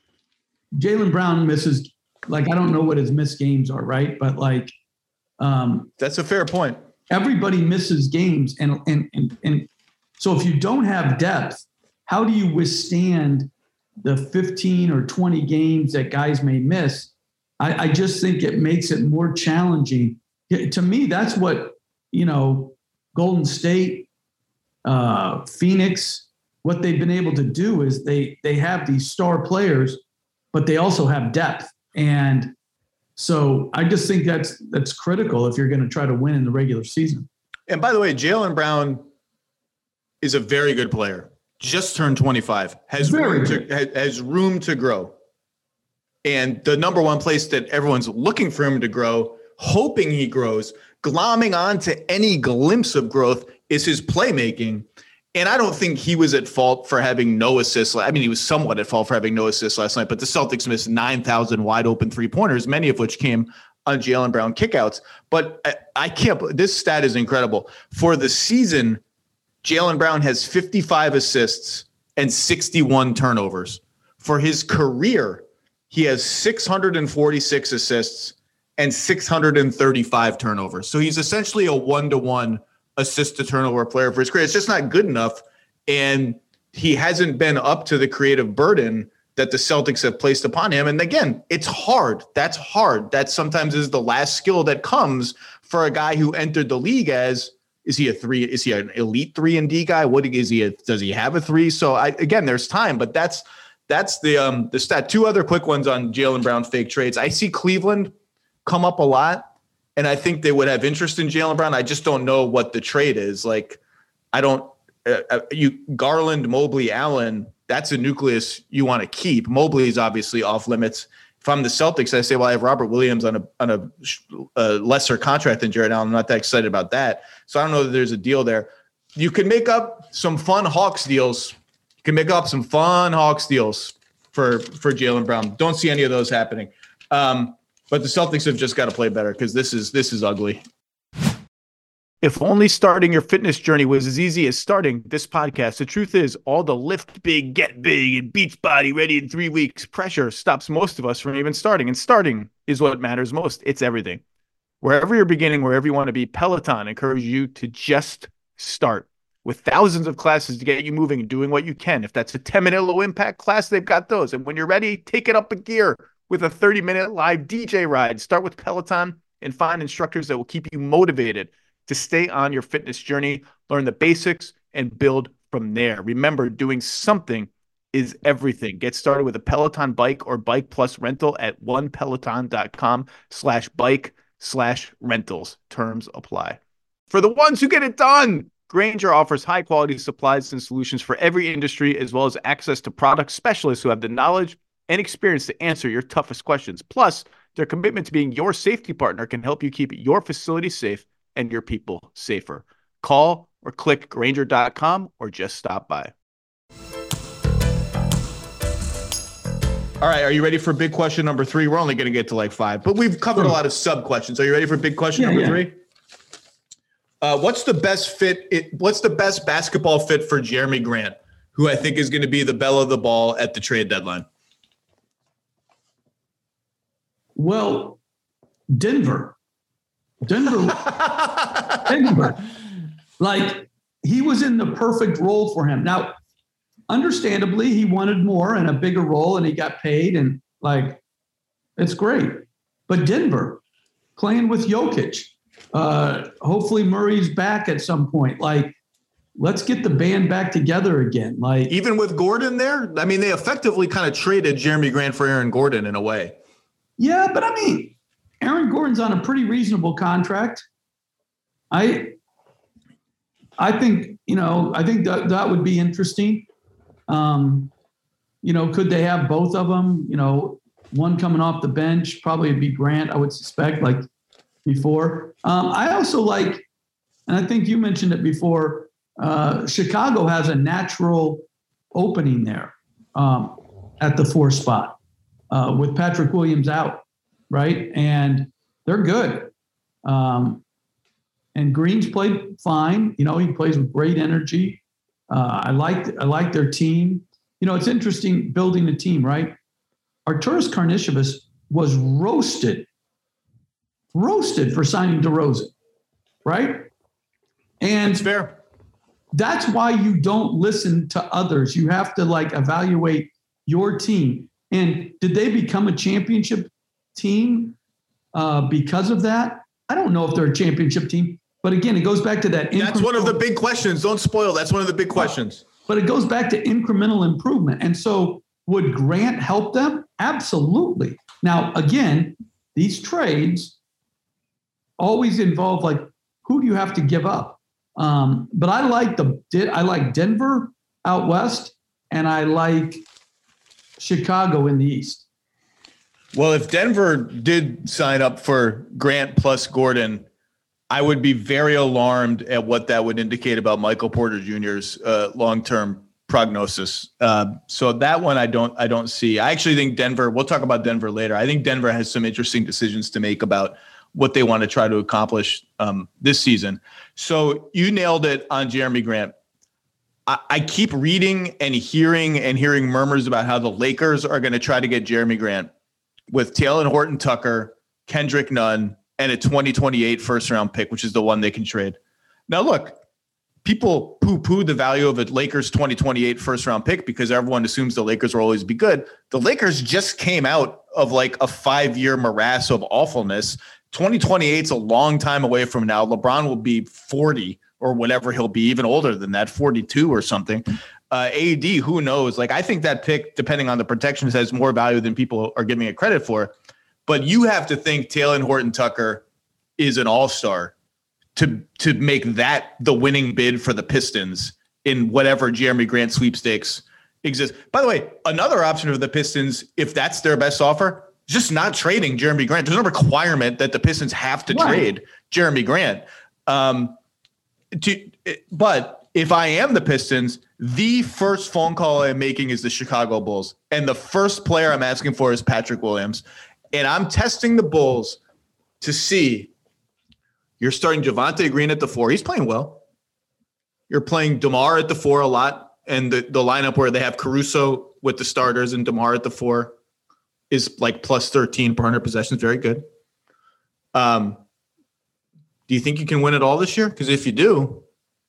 S3: Jaylen Brown misses. Like, I don't know what his missed games are, right? But like, um,
S2: that's a fair point.
S3: Everybody misses games. And, and, and, and so if you don't have depth, how do you withstand the fifteen or twenty games that guys may miss? I, I just think it makes it more challenging. To me, that's what, you know, Golden State, uh, Phoenix, what they've been able to do is they, they have these star players, but they also have depth. And so I just think that's that's critical if you're going to try to win in the regular season.
S2: And by the way, Jaylen Brown is a very good player. Just turned twenty-five, has room to, has room to grow. And the number one place that everyone's looking for him to grow, hoping he grows, glomming on to any glimpse of growth is his playmaking. And I don't think he was at fault for having no assists. I mean, he was somewhat at fault for having no assists last night, but the Celtics missed nine thousand wide open three-pointers, many of which came on Jaylen Brown kickouts. But I, I can't – this stat is incredible. For the season, Jaylen Brown has fifty-five assists and sixty-one turnovers. For his career, he has six hundred forty-six assists and six hundred thirty-five turnovers. So he's essentially a one-to-one assist to turnover player for his career. It's just not good enough. And he hasn't been up to the creative burden that the Celtics have placed upon him. And again, it's hard. That's hard. That sometimes is the last skill that comes for a guy who entered the league as, is he a three? Is he an elite three and D guy? What is he? A, does he have a three? So I, again, there's time, but that's, that's the, um, the stat. Two other quick ones on Jaylen Brown fake trades. I see Cleveland come up a lot. And I think they would have interest in Jaylen Brown. I just don't know what the trade is. Like, I don't uh, – you Garland, Mobley, Allen, that's a nucleus you want to keep. Mobley is obviously off limits. If I'm the Celtics, I say, well, I have Robert Williams on a on a, a lesser contract than Jared Allen. I'm not that excited about that. So I don't know that there's a deal there. You can make up some fun Hawks deals. You can make up some fun Hawks deals for, for Jaylen Brown. Don't see any of those happening. Um But the Celtics have just got to play better because this is this is ugly. If only starting your fitness journey was as easy as starting this podcast. The truth is, all the lift big, get big, and Beachbody ready in three weeks pressure stops most of us from even starting. And starting is what matters most. It's everything. Wherever you're beginning, wherever you want to be, Peloton encourages you to just start. With thousands of classes to get you moving and doing what you can. If that's a ten-minute low-impact class, they've got those. And when you're ready, take it up a gear
S5: with a thirty-minute live D J ride. Start with Peloton and find instructors that will keep you motivated to stay on your fitness journey, learn the basics, and build from there. Remember, doing something is everything. Get started with a Peloton bike or Bike Plus rental at onepeloton.com slash bike slash rentals. Terms apply. For the ones who get it done, Grainger offers high-quality supplies and solutions for every industry, as well as access to product specialists who have the knowledge and experience to answer your toughest questions. Plus, their commitment to being your safety partner can help you keep your facility safe and your people safer. Call or click Grainger dot com or just stop by.
S2: All right, are you ready for big question number three? We're only going to get to like five, but we've covered a lot of sub questions. Are you ready for big question
S3: Yeah,
S2: number
S3: yeah.
S2: three? Uh, what's the best fit? It, what's the best basketball fit for Jeremy Grant, who I think is going to be the belle of the ball at the trade deadline?
S3: Well, Denver. Denver. Denver. Like, he was in the perfect role for him. Now, understandably, he wanted more and a bigger role, and he got paid, and like, it's great. But Denver, playing with Jokic, uh, hopefully Murray's back at some point. Like, let's get the band back together again. Like,
S2: Even with Gordon there? I mean, they effectively kind of traded Jeremy Grant for Aaron Gordon in a way.
S3: yeah, but I mean, Aaron Gordon's on a pretty reasonable contract. I, I think, you know, I think that that would be interesting. Um, you know, could they have both of them? You know, one coming off the bench, probably it'd be Grant, I would suspect, like before. Um, I also like, and I think you mentioned it before, uh, Chicago has a natural opening there um, at the four spot uh, with Patrick Williams out, right? And they're good. Um, and Green's played fine. You know, he plays with great energy. Uh, I like I like their team. You know, it's interesting building a team, right? Arturas Karnisovas was roasted, roasted for signing DeRozan, right? And
S2: It's fair.
S3: that's why you don't listen to others. You have to like evaluate your team. And did they become a championship team uh, because of that? I don't know if they're a championship team. But again, it goes back to that.
S2: That's one of the big questions. Don't spoil. That's one of the big questions.
S3: But it goes back to incremental improvement. And so would Grant help them? Absolutely. Now, again, these trades always involve like, who do you have to give up? Um, but I like the I like Denver out west, and I like Chicago in the east.
S2: Well, if Denver did sign up for Grant plus Gordon, I would be very alarmed at what that would indicate about Michael Porter Junior's uh, long-term prognosis. Uh, so that one I don't I don't see. I actually think Denver, we'll talk about Denver later. I think Denver has some interesting decisions to make about what they want to try to accomplish um, this season. So you nailed it on Jeremy Grant. I, I keep reading and hearing and hearing murmurs about how the Lakers are going to try to get Jeremy Grant with Taylor Horton Tucker, Kendrick Nunn, and a twenty twenty-eight first round pick, which is the one they can trade. Now, look, people poo-poo the value of a Lakers twenty twenty-eight first round pick because everyone assumes the Lakers will always be good. The Lakers just came out of like a five-year morass of awfulness. twenty twenty-eight is a long time away from now. LeBron will be forty or whatever he'll be, even older than that, forty-two or something. Uh, A D, who knows? Like, I think that pick, depending on the protections, has more value than people are giving it credit for. But you have to think Taylor Horton Tucker is an all-star to to make that the winning bid for the Pistons in whatever Jeremy Grant sweepstakes exists. By the way, another option for the Pistons, if that's their best offer, is just not trading Jeremy Grant. There's no requirement that the Pistons have to
S3: Right.
S2: trade Jeremy Grant. Um, to, but if I am the Pistons, the first phone call I'm making is the Chicago Bulls. And the first player I'm asking for is Patrick Williams. And I'm testing the Bulls to see, you're starting Javonte Green at the four. He's playing well. You're playing DeMar at the four a lot. And the, the lineup where they have Caruso with the starters and DeMar at the four is like plus thirteen per one hundred possessions. Very good. Um, do you think you can win it all this year? Because if you do,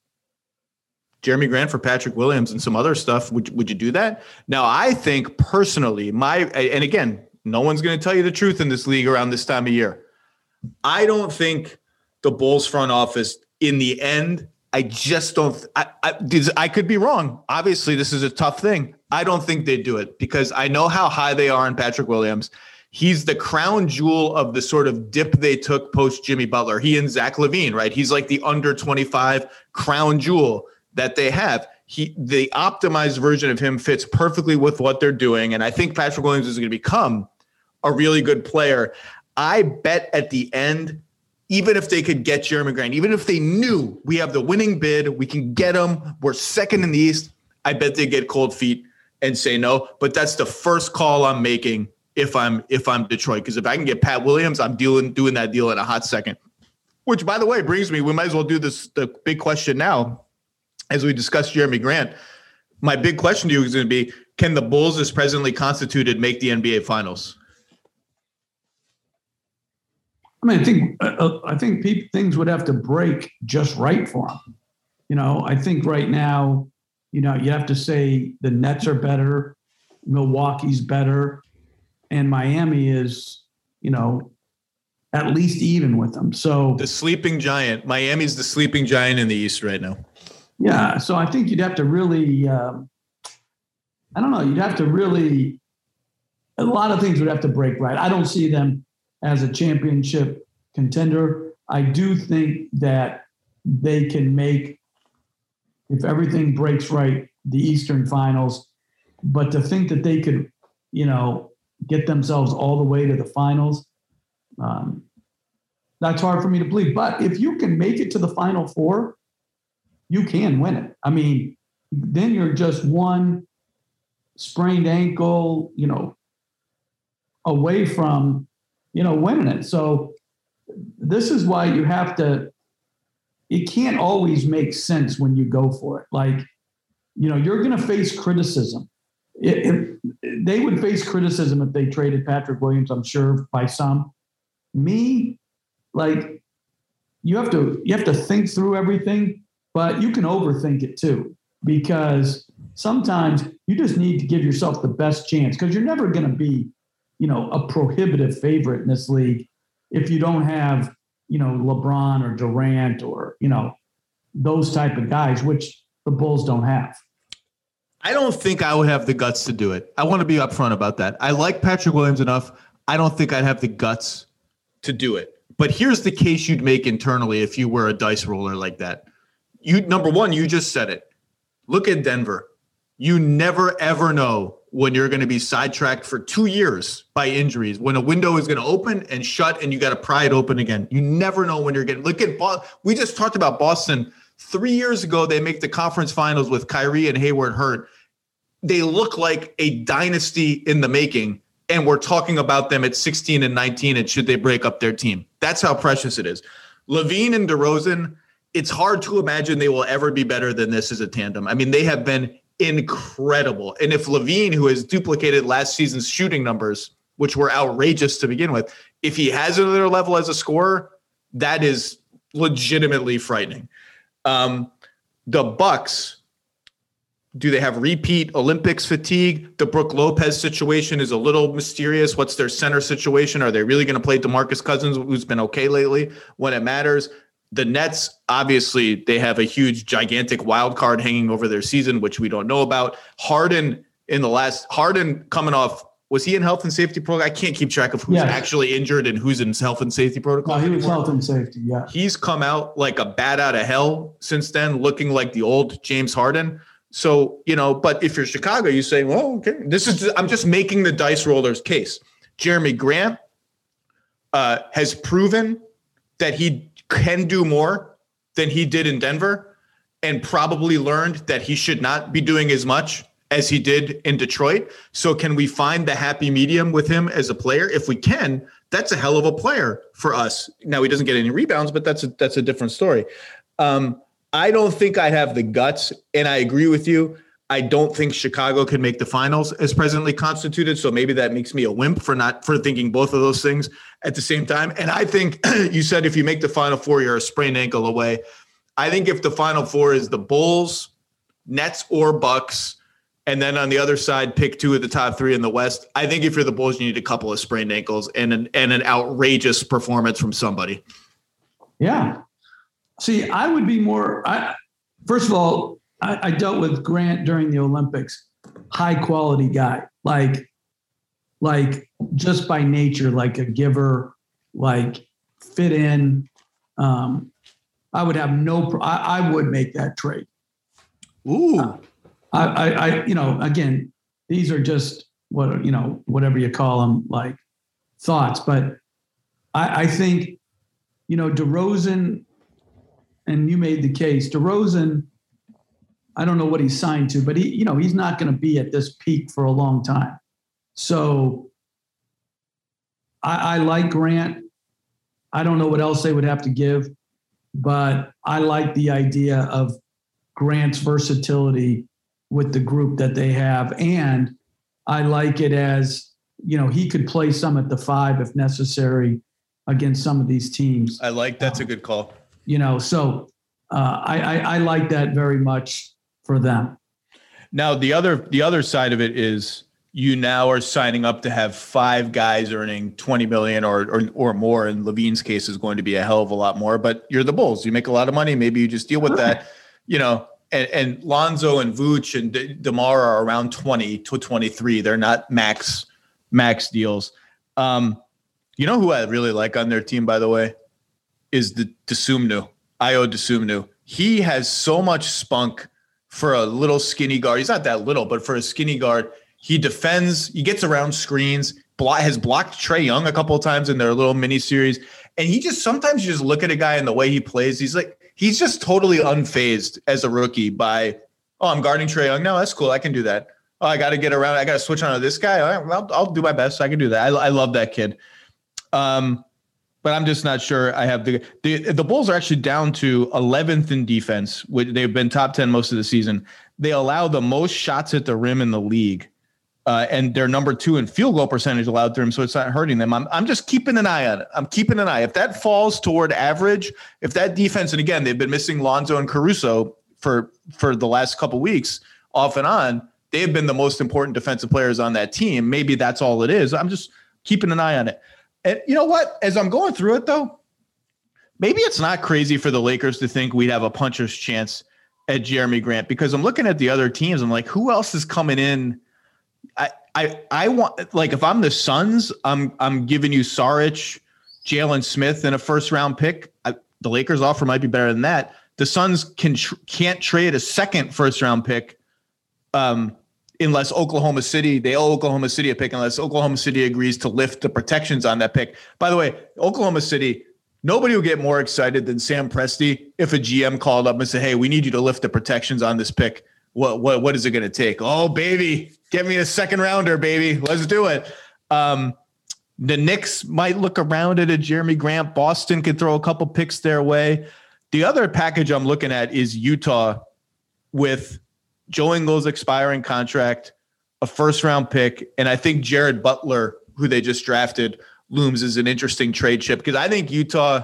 S2: Jeremy Grant for Patrick Williams and some other stuff, would, would you do that? Now, I think personally, my, and again, no one's going to tell you the truth in this league around this time of year. I don't think the Bulls front office, in the end, I just don't. I, I, I could be wrong. Obviously, this is a tough thing. I don't think they do it because I know how high they are on Patrick Williams. He's the crown jewel of the sort of dip they took post Jimmy Butler. He and Zach LaVine, right? He's like the under twenty-five crown jewel that they have. He, the optimized version of him fits perfectly with what they're doing. And I think Patrick Williams is going to become a really good player. I bet at the end, even if they could get Jeremy Grant, even if they knew we have the winning bid, we can get him, we're second in the East, I bet they get cold feet and say no. But that's the first call I'm making if I'm if I'm Detroit. Because if I can get Pat Williams, I'm dealing doing that deal in a hot second. Which, by the way, brings me, we might as well do this, the big question now. As we discussed Jeremy Grant, my big question to you is going to be, can the Bulls as presently constituted make the N B A Finals?
S3: I mean, I think uh, I think pe- things would have to break just right for them. You know, I think right now, you know, you have to say the Nets are better, Milwaukee's better, and Miami is, you know, at least even with them. So
S2: the sleeping giant, Miami's the sleeping giant in the East right now.
S3: Yeah, so I think you'd have to really, um, I don't know, you'd have to really, a lot of things would have to break right. I don't see them as a championship contender. I do think that they can make, if everything breaks right, the Eastern Finals. But to think that they could, you know, get themselves all the way to the finals, um, that's hard for me to believe. But if you can make it to the Final Four, you can win it. I mean, then you're just one sprained ankle, you know, away from, you know, winning it. So this is why you have to, it can't always make sense when you go for it. Like, you know, you're going to face criticism. If, if they would face criticism if they traded Patrick Williams, I'm sure, by some. Me, like, you have to, you have to think through everything. But you can overthink it too, because sometimes you just need to give yourself the best chance, because you're never going to be, you know, a prohibitive favorite in this league if you don't have, you know, LeBron or Durant or, you know, those type of guys, which the Bulls don't have.
S2: I don't think I would have the guts to do it. I want to be upfront about that. I like Patrick Williams enough. I don't think I'd have the guts to do it. But here's the case you'd make internally if you were a dice roller like that. You number one, you just said it. Look at Denver. You never, ever know when you're going to be sidetracked for two years by injuries, when a window is going to open and shut and you got to pry it open again. You never know when you're getting – look at – we just talked about Boston. Three years ago, they make the conference finals with Kyrie and Hayward hurt. They look like a dynasty in the making, and we're talking about them at sixteen and nineteen and should they break up their team. That's how precious it is. LaVine and DeRozan – it's hard to imagine they will ever be better than this as a tandem. I mean, they have been incredible. And if LaVine, who has duplicated last season's shooting numbers, which were outrageous to begin with, if he has another level as a scorer, that is legitimately frightening. Um, the Bucks, do they have repeat Olympics fatigue? The Brook Lopez situation is a little mysterious. What's their center situation? Are they really going to play DeMarcus Cousins, who's been okay lately, when it matters? The Nets, obviously, they have a huge, gigantic wild card hanging over their season, which we don't know about. Harden in the last – Harden coming off – was he in health and safety protocol? I can't keep track of who's yes. actually injured and who's in health and safety protocol.
S3: No, he was
S2: anymore.
S3: health and safety, yeah.
S2: He's come out like a bat out of hell since then, looking like the old James Harden. So, you know, but if you're Chicago, you say, well, okay, this is – I'm just making the dice roller's case. Jeremy Grant uh, has proven that he – can do more than he did in Denver, and probably learned that he should not be doing as much as he did in Detroit. So can we find the happy medium with him as a player? If we can, that's a hell of a player for us. Now, he doesn't get any rebounds, but that's a, that's a different story. Um, I don't think I have the guts, and I agree with you. I don't think Chicago can make the finals as presently constituted. So maybe that makes me a wimp for not for thinking both of those things at the same time. And I think you said if you make the Final Four, you're a sprained ankle away. I think if the Final Four is the Bulls, Nets, or Bucks, and then on the other side, pick two of the top three in the West. I think if you're the Bulls, you need a couple of sprained ankles and an, and an outrageous performance from somebody.
S3: Yeah. See, I would be more, I, first of all, I, I dealt with Grant during the Olympics, high quality guy, like, like just by nature, like a giver, like fit in. Um, I would have no, I, I would make that trade.
S2: Ooh.
S3: Uh, I, I, I, you know, again, these are just what, you know, whatever you call them, like thoughts, but I, I think, you know, DeRozan, and you made the case, DeRozan, I don't know what he's signed to, but he, you know, he's not going to be at this peak for a long time. So I, I like Grant. I don't know what else they would have to give, but I like the idea of Grant's versatility with the group that they have. And I like it as, you know, he could play some at the five if necessary against some of these teams.
S2: I like, that's a good call.
S3: You know, so uh, I, I, I like that very much for them.
S2: Now, the other, the other side of it is you now are signing up to have five guys earning twenty million or, or, or more. In Levine's case is going to be a hell of a lot more, but you're the Bulls. You make a lot of money. Maybe you just deal with that, you know, and, and Lonzo and Vooch and De- DeMar are around twenty to twenty-three. They're not max, max deals. Um, You know who I really like on their team, by the way, is the Dosunmu, Ayo Dosunmu. He has so much spunk for a little skinny guard. He's not that little, but for a skinny guard, he defends. He gets around screens. Block, has blocked Trae Young a couple of times in their little mini series, and he just sometimes you just look at a guy and the way he plays. He's like he's just totally unfazed as a rookie by oh I'm guarding Trae Young. No, that's cool. I can do that. Oh, I got to get around. I got to switch on to this guy. All right, well, I'll, I'll do my best. I can do that. I, I love that kid. Um, but I'm just not sure I have the, the, the Bulls are actually down to eleventh in defense, which they've been top ten most of the season. They allow the most shots at the rim in the league. Uh, and they're number two in field goal percentage allowed to them. So it's not hurting them. I'm, I'm just keeping an eye on it. I'm keeping an eye. If that falls toward average, if that defense, and again, they've been missing Lonzo and Caruso for, for the last couple weeks off and on, they've been the most important defensive players on that team. Maybe that's all it is. I'm just keeping an eye on it. And you know what? As I'm going through it, though, maybe it's not crazy for the Lakers to think we'd have a puncher's chance at Jeremy Grant, because I'm looking at the other teams. I'm like, who else is coming in? I I I want, like, if I'm the Suns, I'm I'm giving you Saric, Jalen Smith, and a first round pick. I, the Lakers offer might be better than that. The Suns can tr- can't trade a second first round pick. Um. Unless Oklahoma City, they owe Oklahoma City a pick, unless Oklahoma City agrees to lift the protections on that pick. By the way, Oklahoma City, nobody will get more excited than Sam Presti if a G M called up and said, hey, we need you to lift the protections on this pick. What what what is it going to take? Oh, baby, get me a second rounder, baby. Let's do it. Um, the Knicks might look around at a Jeremy Grant. Boston could throw a couple picks their way. The other package I'm looking at is Utah with Joe Ingles' expiring contract, a first-round pick, and I think Jared Butler, who they just drafted, looms as an interesting trade chip, because I think Utah,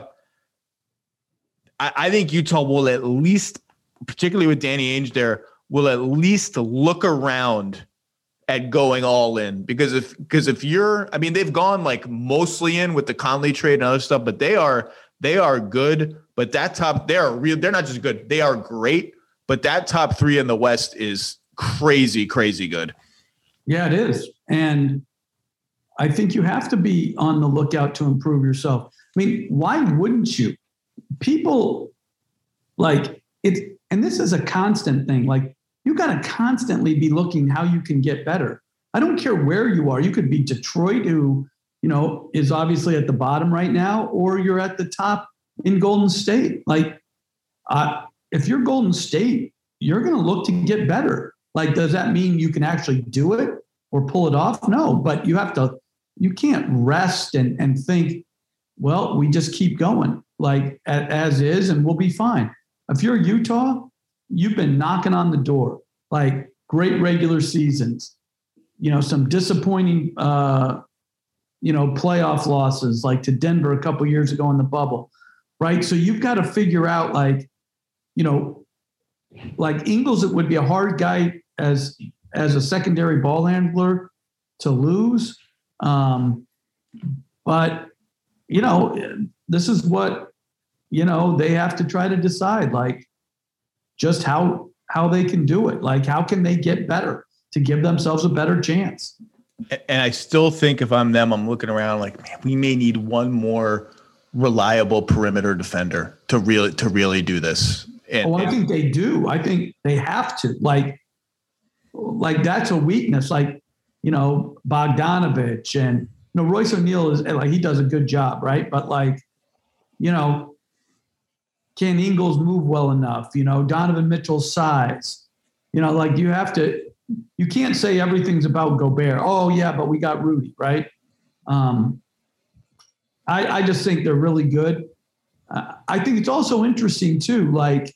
S2: I, I think Utah will at least, particularly with Danny Ainge there, will at least look around at going all in. Because if because if you're, I mean, they've gone like mostly in with the Conley trade and other stuff, but they are they are good. But that top, they are real. They're not just good; they are great. But that top three in the West is crazy, crazy good.
S3: Yeah, it is. And I think you have to be on the lookout to improve yourself. I mean, why wouldn't you? People like it, and this is a constant thing. Like, you got to constantly be looking how you can get better. I don't care where you are. You could be Detroit, who, you know, is obviously at the bottom right now, or you're at the top in Golden State. Like, uh, if you're Golden State, you're going to look to get better. Like, does that mean you can actually do it or pull it off? No, but you have to, you can't rest and, and think, well, we just keep going like as is and we'll be fine. If you're Utah, you've been knocking on the door, like great regular seasons, you know, some disappointing, uh, you know, playoff losses like to Denver a couple years ago in the bubble, right? So you've got to figure out, like, you know, like Ingles, it would be a hard guy as as a secondary ball handler to lose. Um, but, you know, this is what, you know, they have to try to decide, like, just how how they can do it. Like, how can they get better to give themselves a better chance?
S2: And I still think if I'm them, I'm looking around like, man, we may need one more reliable perimeter defender to really to really do this. And,
S3: oh, I think they do. I think they have to. Like, like that's a weakness. Like, you know, Bogdanovich and, you know, Royce O'Neal is like, he does a good job, right? But like, you know, can Ingles move well enough? You know, Donovan Mitchell's size. You know, like you have to. You can't say everything's about Gobert. Oh yeah, but we got Rudy, right? Um, I, I just think they're really good. Uh, I think it's also interesting too, like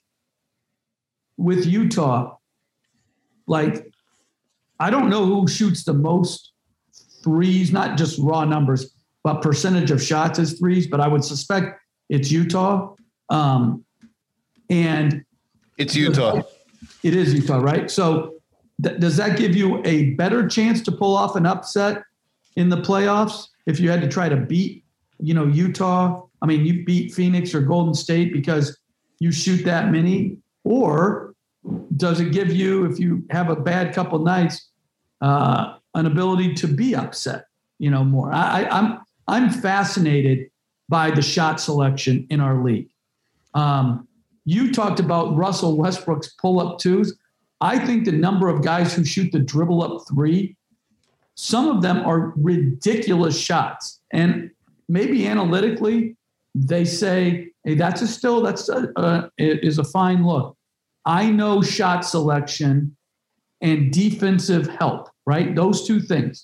S3: with Utah, like I don't know who shoots the most threes, not just raw numbers, but percentage of shots as threes, but I would suspect it's Utah. Um, and
S2: it's Utah.
S3: It is Utah, right? So th- does that give you a better chance to pull off an upset in the playoffs if you had to try to beat, you know, Utah? I mean, you beat Phoenix or Golden State because you shoot that many, or does it give you, if you have a bad couple nights, uh, an ability to be upset, you know, more? I, I, I'm I'm fascinated by the shot selection in our league. Um, you talked about Russell Westbrook's pull-up twos. I think the number of guys who shoot the dribble up three, some of them are ridiculous shots, and maybe analytically they say, hey, that's a still, that's a, a, is a fine look. I know shot selection and defensive help, right? Those two things.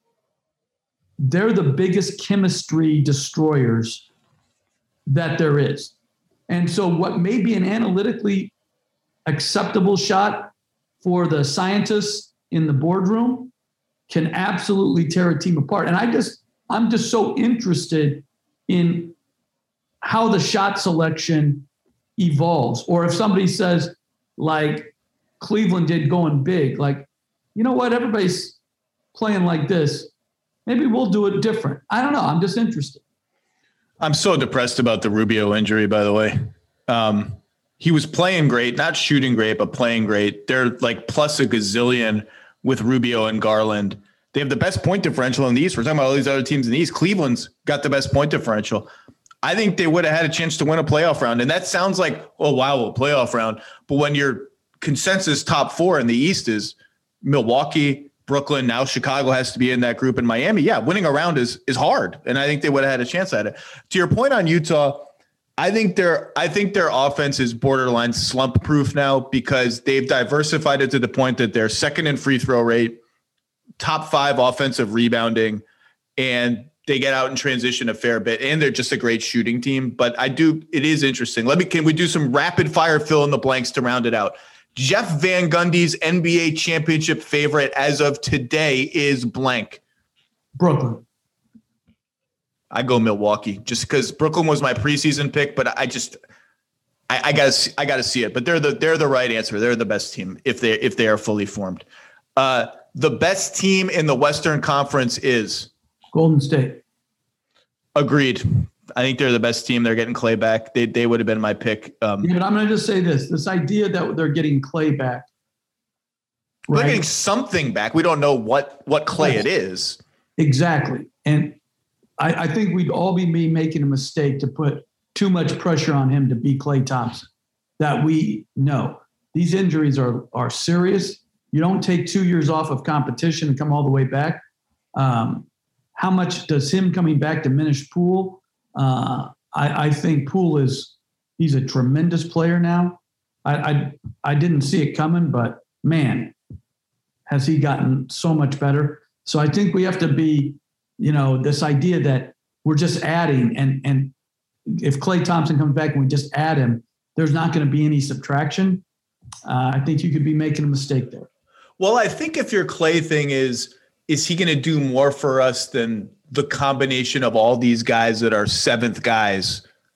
S3: They're the biggest chemistry destroyers that there is. And so what may be an analytically acceptable shot for the scientists in the boardroom can absolutely tear a team apart. And I just, I'm just so interested in how the shot selection evolves. Or if somebody says, like Cleveland did going big, like, you know what, everybody's playing like this. Maybe we'll do it different. I don't know. I'm just interested.
S2: I'm so depressed about the Rubio injury, by the way. Um, he was playing great, not shooting great, but playing great. They're like plus a gazillion with Rubio and Garland. They have the best point differential in the East. We're talking about all these other teams in the East. Cleveland's got the best point differential. I think they would have had a chance to win a playoff round. And that sounds like, oh, wow, a playoff round. But when your consensus top four in the East is Milwaukee, Brooklyn, now Chicago has to be in that group, in Miami, yeah, winning a round is is hard. And I think they would have had a chance at it. To your point on Utah, I think their I think their offense is borderline slump proof now because they've diversified it to the point that they're second in free throw rate, top five offensive rebounding, and they get out in transition a fair bit, and they're just a great shooting team. But I do, it is interesting. Let me, can we do some rapid fire fill in the blanks to round it out? Jeff Van Gundy's N B A championship favorite as of today is blank.
S3: Brooklyn.
S2: I go Milwaukee just because Brooklyn was my preseason pick, but I just I, I gotta I gotta see it. But they're the they're the right answer. They're the best team if they if they are fully formed. Uh, the best team in the Western Conference is
S3: Golden State.
S2: Agreed. I think they're the best team. They're getting Clay back. They they would have been my pick. Um,
S3: yeah, but I'm going to just say this: this idea that they're getting Clay back,
S2: right? They're getting something back. We don't know what what Clay yes. it is
S3: exactly, and I, I think we'd all be making a mistake to put too much pressure on him to be Klay Thompson. That we know these injuries are are serious. You don't take two years off of competition and come all the way back. Um, how much does him coming back diminish Poole? Uh, I, I think Poole is he's a tremendous player now. I, I I didn't see it coming, but man, has he gotten so much better. So I think we have to be, you know, this idea that we're just adding, and and if Klay Thompson comes back and we just add him, there's not going to be any subtraction. Uh, I think you could be making a mistake there.
S2: Well, I think if your Clay thing is, is he going to do more for us than the combination of all these guys that are seventh guys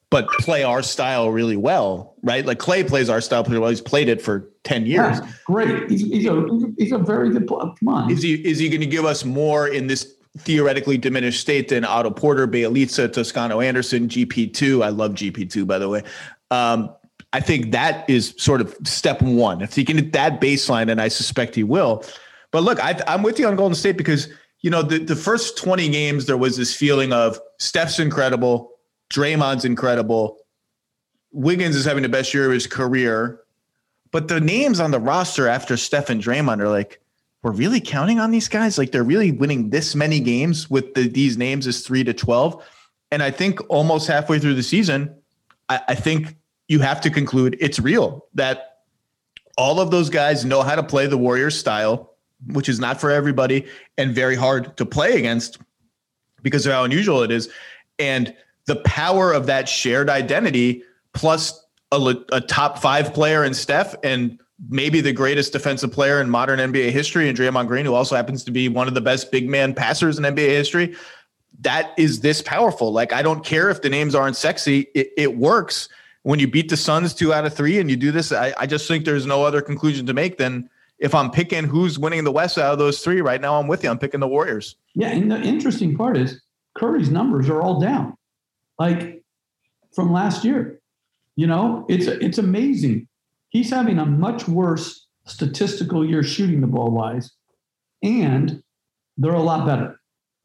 S2: but play our style really well, right? Like Clay plays our style pretty well. He's played it for ten years.
S3: Yeah, great. He's, he's, a, he's a very good player. Come on.
S2: Is he, is he going to give us more in this theoretically diminished state than Otto Porter, Bjelica, Toscano Anderson, G P two? I love G P two, by the way. Um, I think that is sort of step one. If he can hit that baseline, and I suspect he will. But look, I, I'm with you on Golden State because, you know, the, the first twenty games, there was this feeling of Steph's incredible, Draymond's incredible, Wiggins is having the best year of his career. But the names on the roster after Steph and Draymond are like, we're really counting on these guys? Like they're really winning this many games with the, these names as three to twelve. And I think almost halfway through the season, I, I think you have to conclude it's real that all of those guys know how to play the Warriors style, which is not for everybody and very hard to play against because of how unusual it is. And the power of that shared identity plus a, a top five player in Steph and maybe the greatest defensive player in modern N B A history, and Draymond Green, who also happens to be one of the best big man passers in N B A history, that is this powerful. Like, I don't care if the names aren't sexy. It, it works. When you beat the Suns two out of three and you do this, I, I just think there's no other conclusion to make than if I'm picking who's winning the West out of those three right now, I'm with you. I'm picking the Warriors.
S3: Yeah, and the interesting part is Curry's numbers are all down, like from last year. You know, it's it's amazing. He's having a much worse statistical year shooting the ball wise, and they're a lot better.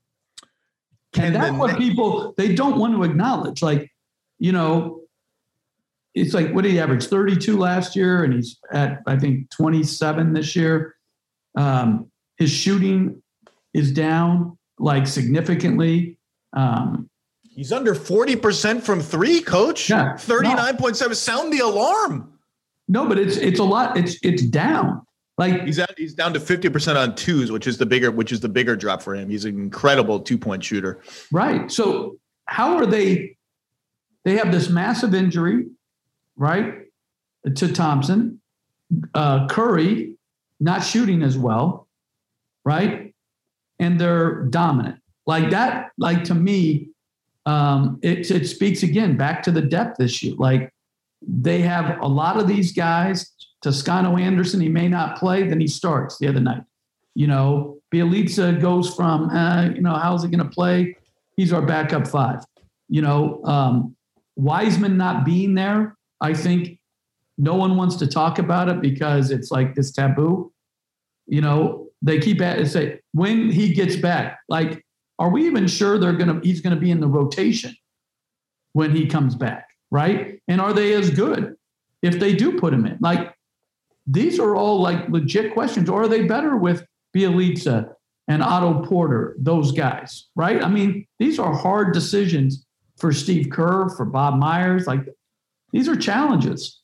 S3: And that's what people, they don't want to acknowledge. Like, you know, it's like, what did he average? thirty-two last year, and he's at, I think, twenty-seven this year. Um, his shooting is down, like, significantly. Um,
S2: He's under forty percent from three, coach.
S3: Yeah,
S2: thirty-nine point seven. No. Sound the alarm.
S3: No, but it's it's a lot. It's it's down. Like
S2: he's at, he's down to fifty percent on twos, which is the bigger which is the bigger drop for him. He's an incredible two-point shooter.
S3: Right. So how are they they have this massive injury, right? To Thompson. Uh, Curry not shooting as well, right? And they're dominant. Like that, like to me, um, it, it speaks again back to the depth issue. Like they have a lot of these guys. Toscano Anderson, he may not play, then he starts the other night. You know, Bjelica goes from, uh, you know, how's he going to play? He's our backup five. You know, um, Wiseman not being there, I think no one wants to talk about it because it's like this taboo. You know, they keep at it say when he gets back, like, are we even sure they're gonna he's gonna be in the rotation when he comes back, right? And are they as good if they do put him in? Like, these are all like legit questions. Or are they better with Bjelica and Otto Porter, those guys, right? I mean, these are hard decisions for Steve Kerr, for Bob Myers. Like, these are challenges.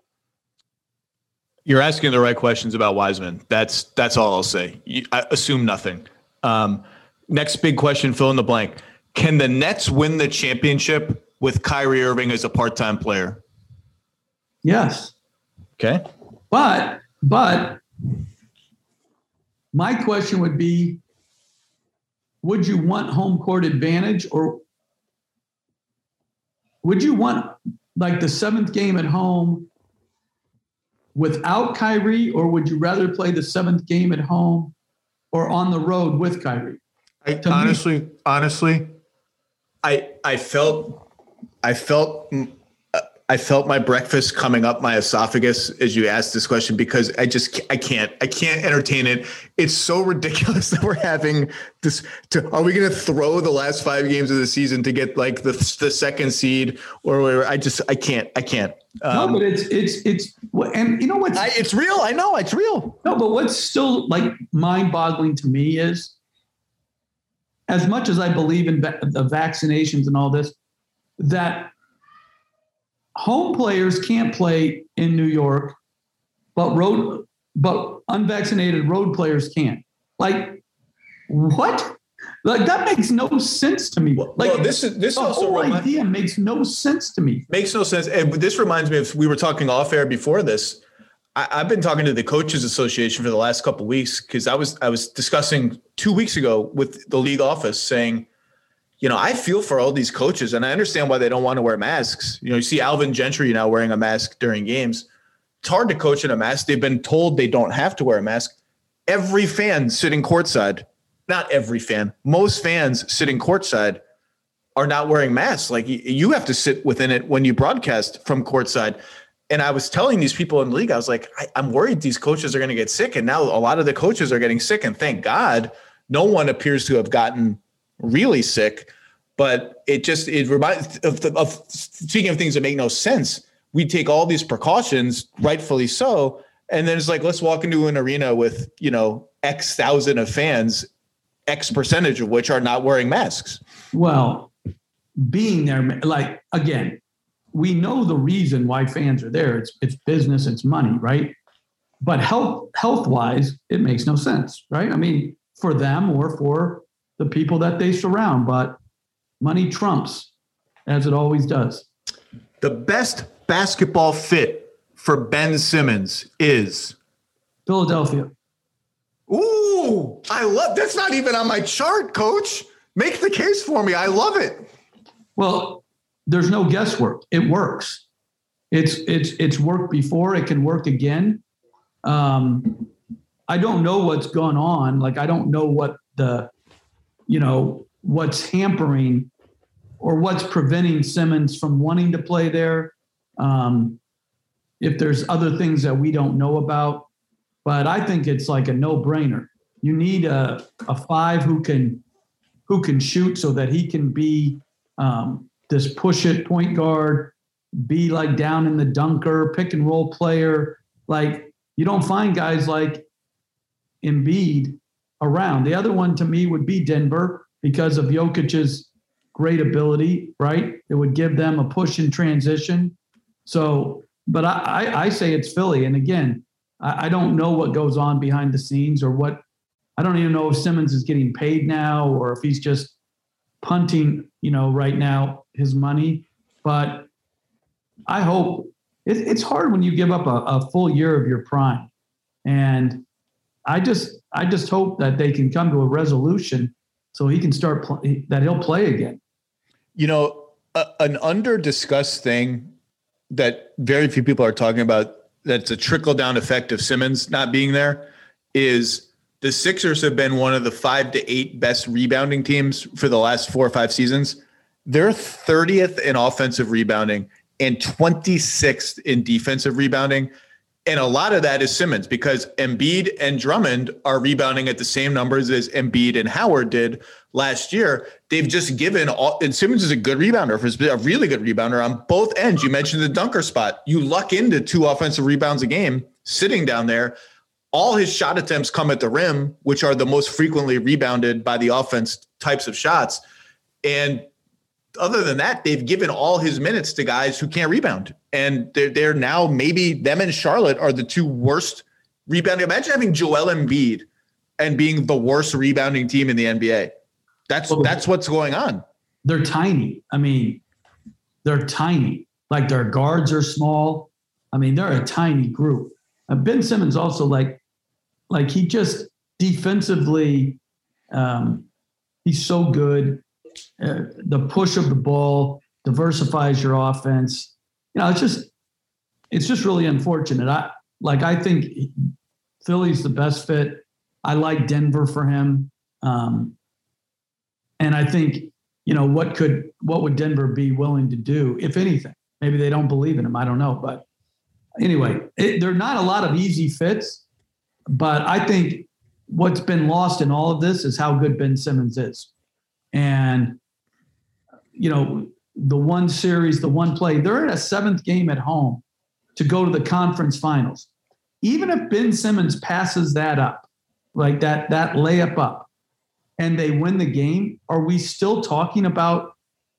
S2: You're asking the right questions about Wiseman. That's that's all I'll say. You, I assume nothing. Um, next big question, fill in the blank. Can the Nets win the championship with Kyrie Irving as a part-time player?
S3: Yes.
S2: Okay.
S3: But, but my question would be, would you want home court advantage, or would you want like the seventh game at home without Kyrie, or would you rather play the seventh game at home or on the road with Kyrie?
S2: I, honestly, me, honestly, I I felt I felt I felt my breakfast coming up my esophagus as you asked this question, because I just I can't I can't entertain it. It's so ridiculous that we're having this. To, are we going to throw the last five games of the season to get like the the second seed, or whatever? I just I can't I can't.
S3: Um, no, but it's it's it's and you know what?
S2: It's real. I know it's real.
S3: No, but what's still like mind-boggling to me is, as much as I believe in va- the vaccinations and all this, that home players can't play in New York, but road, but unvaccinated road players can. Like, what? Like, that makes no sense to me. Like,
S2: well, this is this
S3: the
S2: also
S3: whole
S2: remind,
S3: idea makes no sense to me.
S2: Makes no sense. And this reminds me of, we were talking off air before this. I, I've been talking to the Coaches Association for the last couple of weeks, because I was I was discussing two weeks ago with the league office saying, you know, I feel for all these coaches, and I understand why they don't want to wear masks. You know, you see Alvin Gentry now wearing a mask during games. It's hard to coach in a mask. They've been told they don't have to wear a mask. Every fan sitting courtside, not every fan, most fans sitting courtside are not wearing masks. Like, you have to sit within it when you broadcast from courtside. And I was telling these people in the league, I was like, I, I'm worried these coaches are going to get sick. And now a lot of the coaches are getting sick. And thank God no one appears to have gotten really sick. But it just, it reminds of, the, of speaking of things that make no sense. We take all these precautions, rightfully so. And then it's like, let's walk into an arena with, you know, X thousand of fans, X percentage of which are not wearing masks.
S3: Well, being there, like, again, we know the reason why fans are there. It's it's business, it's money, right? But health health wise, it makes no sense, right? I mean, for them or for the people that they surround, but money trumps, as it always does.
S2: The best basketball fit for Ben Simmons is
S3: Philadelphia.
S2: Ooh, I love that's not even on my chart, Coach. Make the case for me. I love it.
S3: Well, there's no guesswork. It works. It's it's it's worked before. It can work again. Um, I don't know what's gone on. Like, I don't know what the, you know, what's hampering or what's preventing Simmons from wanting to play there. Um, if there's other things that we don't know about, but I think it's like a no-brainer. You need a a five who can who can shoot so that he can be um, this push it point guard, be like down in the dunker, pick and roll player. Like, you don't find guys like Embiid around. The other one to me would be Denver because of Jokic's great ability, right? It would give them a push in transition. So, but I, I, I say it's Philly. And again, I, I don't know what goes on behind the scenes or what, I don't even know if Simmons is getting paid now or if he's just punting, you know, right now his money. But I hope it, it's hard when you give up a, a full year of your prime. And I just, I just hope that they can come to a resolution so he can start play, that he'll play again.
S2: You know, a, an under discussed thing that very few people are talking about, that's a trickle down effect of Simmons not being there, is the Sixers have been one of the five to eight best rebounding teams for the last four or five seasons. They're thirtieth in offensive rebounding and twenty-sixth in defensive rebounding. And a lot of that is Simmons because Embiid and Drummond are rebounding at the same numbers as Embiid and Howard did last year. They've just given all, and Simmons is a good rebounder, for a really good rebounder on both ends. You mentioned the dunker spot. You luck into two offensive rebounds a game sitting down there. All his shot attempts come at the rim, which are the most frequently rebounded by the offense types of shots. And other than that, they've given all his minutes to guys who can't rebound. And they're, they're now maybe them and Charlotte are the two worst rebounding. Imagine having Joel Embiid and being the worst rebounding team in the N B A. That's well, that's what's going on.
S3: They're tiny. I mean, they're tiny. Like, their guards are small. I mean, they're a tiny group. Uh, Ben Simmons also, like, like he just defensively, um, he's so good. Uh, the push of the ball diversifies your offense. You know, it's just, it's just really unfortunate. I like, I think Philly's the best fit. I like Denver for him. Um, and I think, you know, what could, what would Denver be willing to do, if anything? Maybe they don't believe in him. I don't know. But anyway, it, there are not a lot of easy fits, but I think what's been lost in all of this is how good Ben Simmons is. And, you know, the one series, the one play, they're in a seventh game at home to go to the conference finals. Even if Ben Simmons passes that up, like that, that layup up, and they win the game, are we still talking about,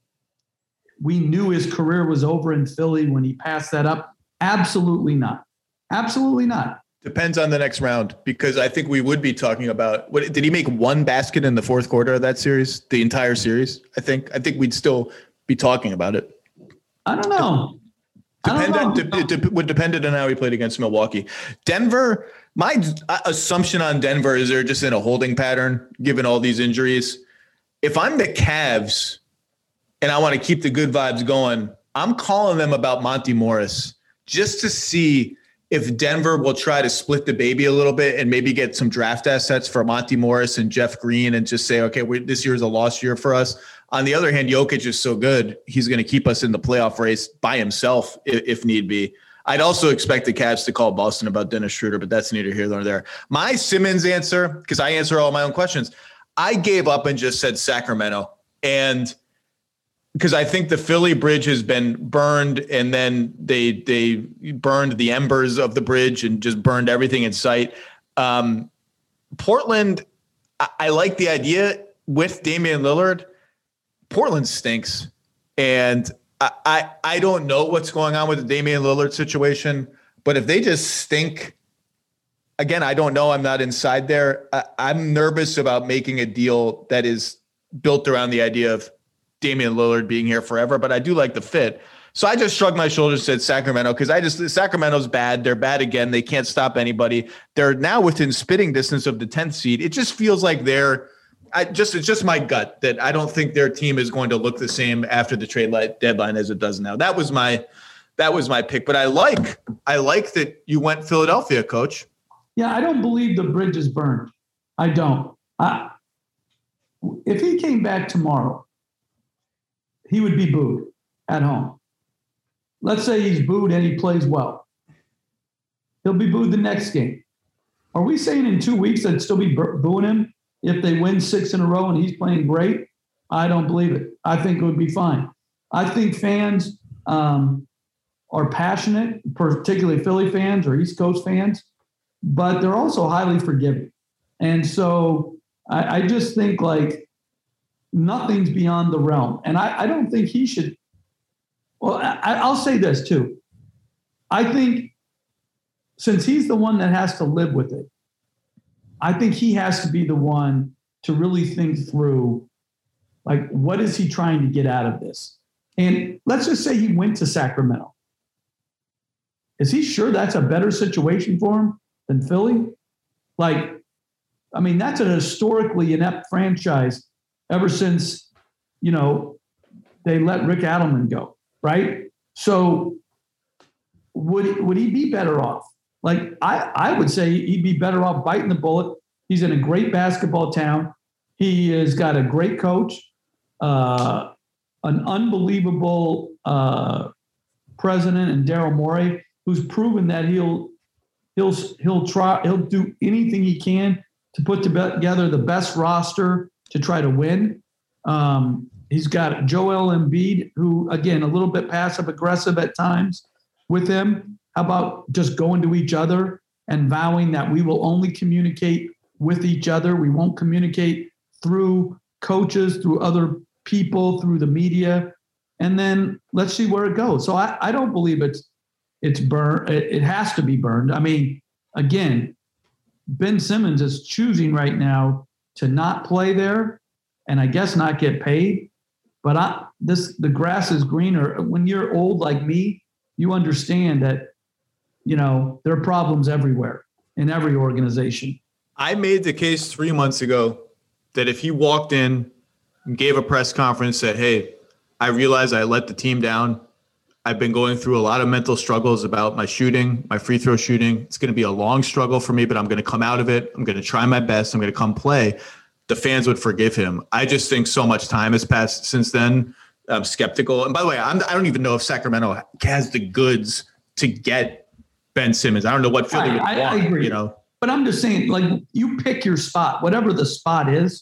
S3: we knew his career was over in Philly when he passed that up? Absolutely not. Absolutely not.
S2: Depends on the next round, because I think we would be talking about, what did he make one basket in the fourth quarter of that series, the entire series? I think, I think we'd still be talking about it.
S3: I don't know.
S2: Dependent,
S3: I don't know.
S2: de- de- would depend on how he played against Milwaukee. Denver, my assumption on Denver is they're just in a holding pattern, given all these injuries. if I'm the Cavs and I want to keep the good vibes going, I'm calling them about Monty Morris just to see if Denver will try to split the baby a little bit and maybe get some draft assets for Monty Morris and Jeff Green and just say, okay, we're, this year is a lost year for us. On the other hand, Jokic is so good, he's going to keep us in the playoff race by himself if, if need be. I'd also expect the Cavs to call Boston about Dennis Schroeder, but that's neither here nor there. My Simmons answer, because I answer all my own questions, I gave up and just said Sacramento. And because I think the Philly bridge has been burned, and then they they burned the embers of the bridge and just burned everything in sight. Um, Portland, I, I like the idea with Damian Lillard. Portland stinks, and I, I I don't know what's going on with the Damian Lillard situation, but if they just stink, again, I don't know. I'm not inside there. I, I'm nervous about making a deal that is built around the idea of Damian Lillard being here forever, but I do like the fit. So I just shrugged my shoulders and said Sacramento, because I just Sacramento's bad. They're bad again. They can't stop anybody. They're now within spitting distance of the tenth seed. It just feels like they're I just it's just my gut that I don't think their team is going to look the same after the trade deadline as it does now. That was my that was my pick. But I like I like that you went Philadelphia, Coach.
S3: Yeah, I don't believe the bridge is burned. I don't. I, if he came back tomorrow, he would be booed at home. Let's say he's booed and he plays well. He'll be booed the next game. Are we saying in two weeks they'd still be booing him if they win six in a row and he's playing great? I don't believe it. I think it would be fine. I think fans um, are passionate, particularly Philly fans or East Coast fans, but they're also highly forgiving. And so I, I just think like, nothing's beyond the realm. And I, I don't think he should. Well, I, I'll say this too. I think since he's the one that has to live with it, I think he has to be the one to really think through, like, what is he trying to get out of this? And let's just say he went to Sacramento. Is he sure that's a better situation for him than Philly? Like, I mean, that's an historically inept franchise ever since, you know, they let Rick Adelman go, right? So would, would he be better off? Like, I, I would say he'd be better off biting the bullet. He's in a great basketball town. He has got a great coach, uh, an unbelievable uh, president in Daryl Morey, who's proven that he'll he'll he'll try he'll do anything he can to put together the best roster to try to win. Um, he's got Joel Embiid, who, again, a little bit passive-aggressive at times with him. How about just going to each other and vowing that we will only communicate with each other? We won't communicate through coaches, through other people, through the media. And then let's see where it goes. So I, I don't believe it's it's burned. It, it has to be burned. I mean, again, Ben Simmons is choosing right now to not play there, and I guess not get paid. But I, this the grass is greener. When you're old like me, you understand that, you know, there are problems everywhere in every organization.
S2: I made the case three months ago that if he walked in and gave a press conference, said, hey, I realize I let the team down. I've been going through a lot of mental struggles about my shooting, my free throw shooting. It's going to be a long struggle for me, but I'm going to come out of it. I'm going to try my best. I'm going to come play. The fans would forgive him. I just think so much time has passed since then. I'm skeptical. And by the way, I'm, I don't even know if Sacramento has the goods to get Ben Simmons. I don't know what Philly would
S3: I,
S2: want,
S3: I agree.
S2: You know.
S3: But I'm just saying, like, you pick your spot, whatever the spot is.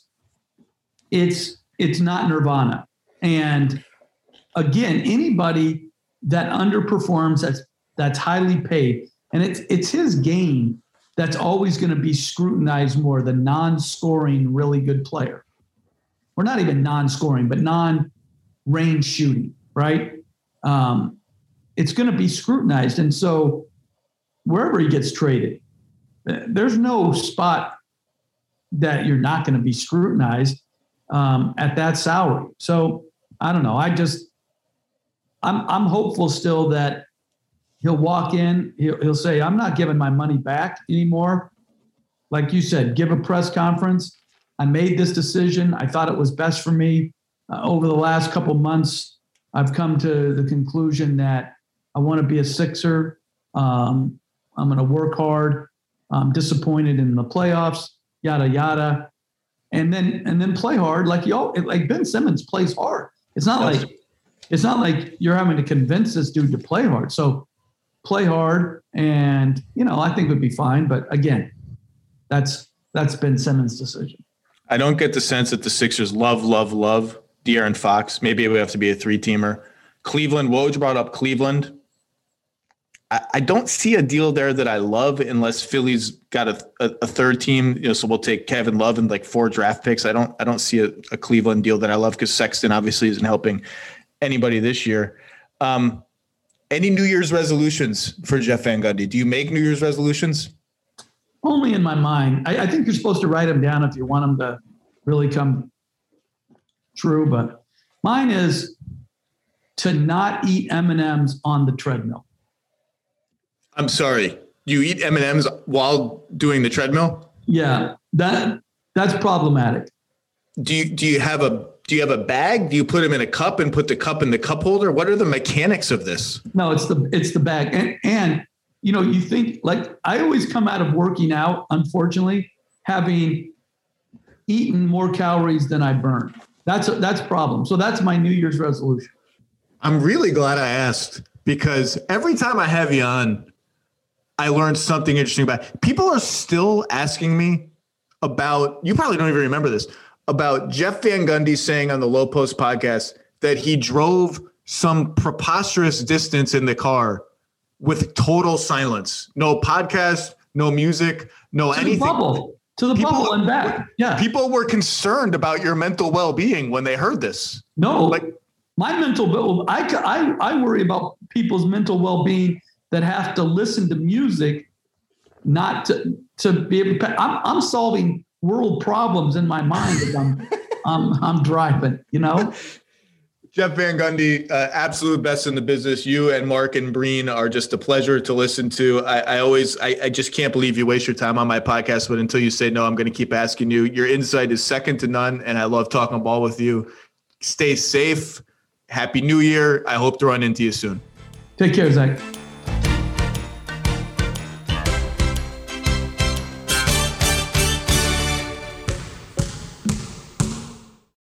S3: It's it's not Nirvana. And again, anybody that underperforms, that's that's highly paid, and it's it's his game that's always going to be scrutinized more than non-scoring, really good player. Or not even non-scoring, but non-range shooting, right? Um, it's going to be scrutinized. And so wherever he gets traded, there's no spot that you're not going to be scrutinized um, at that salary. So I don't know. I just, I'm I'm hopeful still that he'll walk in, he'll, he'll say, I'm not giving my money back anymore. Like you said, give a press conference I made this decision. I thought it was best for me. Uh, over the last couple months, I've come to the conclusion that I want to be a Sixer. Um, I'm going to work hard. I'm disappointed in the playoffs, yada, yada. And then and then play hard. Like y'all, like Ben Simmons plays hard. It's not like it's not like you're having to convince this dude to play hard. So play hard, and you know, I think it would be fine. But again, that's that's Ben Simmons' decision.
S2: I don't get the sense that the Sixers love, love, love De'Aaron Fox. Maybe it would have to be a three-teamer. Cleveland, Woj brought up Cleveland. I, I don't see a deal there that I love unless Philly's got a, a, a third team. You know, so we'll take Kevin Love and like four draft picks. I don't I don't see a, a Cleveland deal that I love because Sexton obviously isn't helping anybody this year. Um, any New Year's resolutions for Jeff Van Gundy? Do you make New Year's resolutions?
S3: Only in my mind. I, I think you're supposed to write them down if you want them to really come true. But mine is to not eat M and M's on the treadmill.
S2: I'm sorry. You eat M and M's while doing the treadmill?
S3: Yeah, that that's problematic.
S2: Do you do you have a do you have a bag? Do you put them in a cup and put the cup in the cup holder? What are the mechanics of this?
S3: No, it's the it's the bag. And and you know, you think like I always come out of working out, unfortunately, having eaten more calories than I burn. That's a, that's a problem. So that's my New Year's resolution.
S2: I'm really glad I asked because every time I have you on, I learned something interesting about it. People are still asking me about, you probably don't even remember this, about Jeff Van Gundy saying on the Low Post podcast that he drove some preposterous distance in the car with total silence. No podcast, no music, no
S3: to
S2: anything.
S3: The bubble, to the
S2: people,
S3: bubble and back. Yeah.
S2: People were concerned about your mental well-being when they heard this.
S3: No,
S2: like
S3: my mental, I, I, I worry about people's mental well-being that have to listen to music, not to, to be able to, I'm, I'm solving world problems in my mind as I'm, I'm, I'm driving, you know?
S2: Jeff Van Gundy, uh, absolute best in the business. You and Mark and Breen are just a pleasure to listen to. I, I always, I, I just can't believe you waste your time on my podcast, but until you say no, I'm going to keep asking you. Your insight is second to none, and I love talking ball with you. Stay safe. Happy New Year. I hope to run into you soon.
S3: Take care, Zach.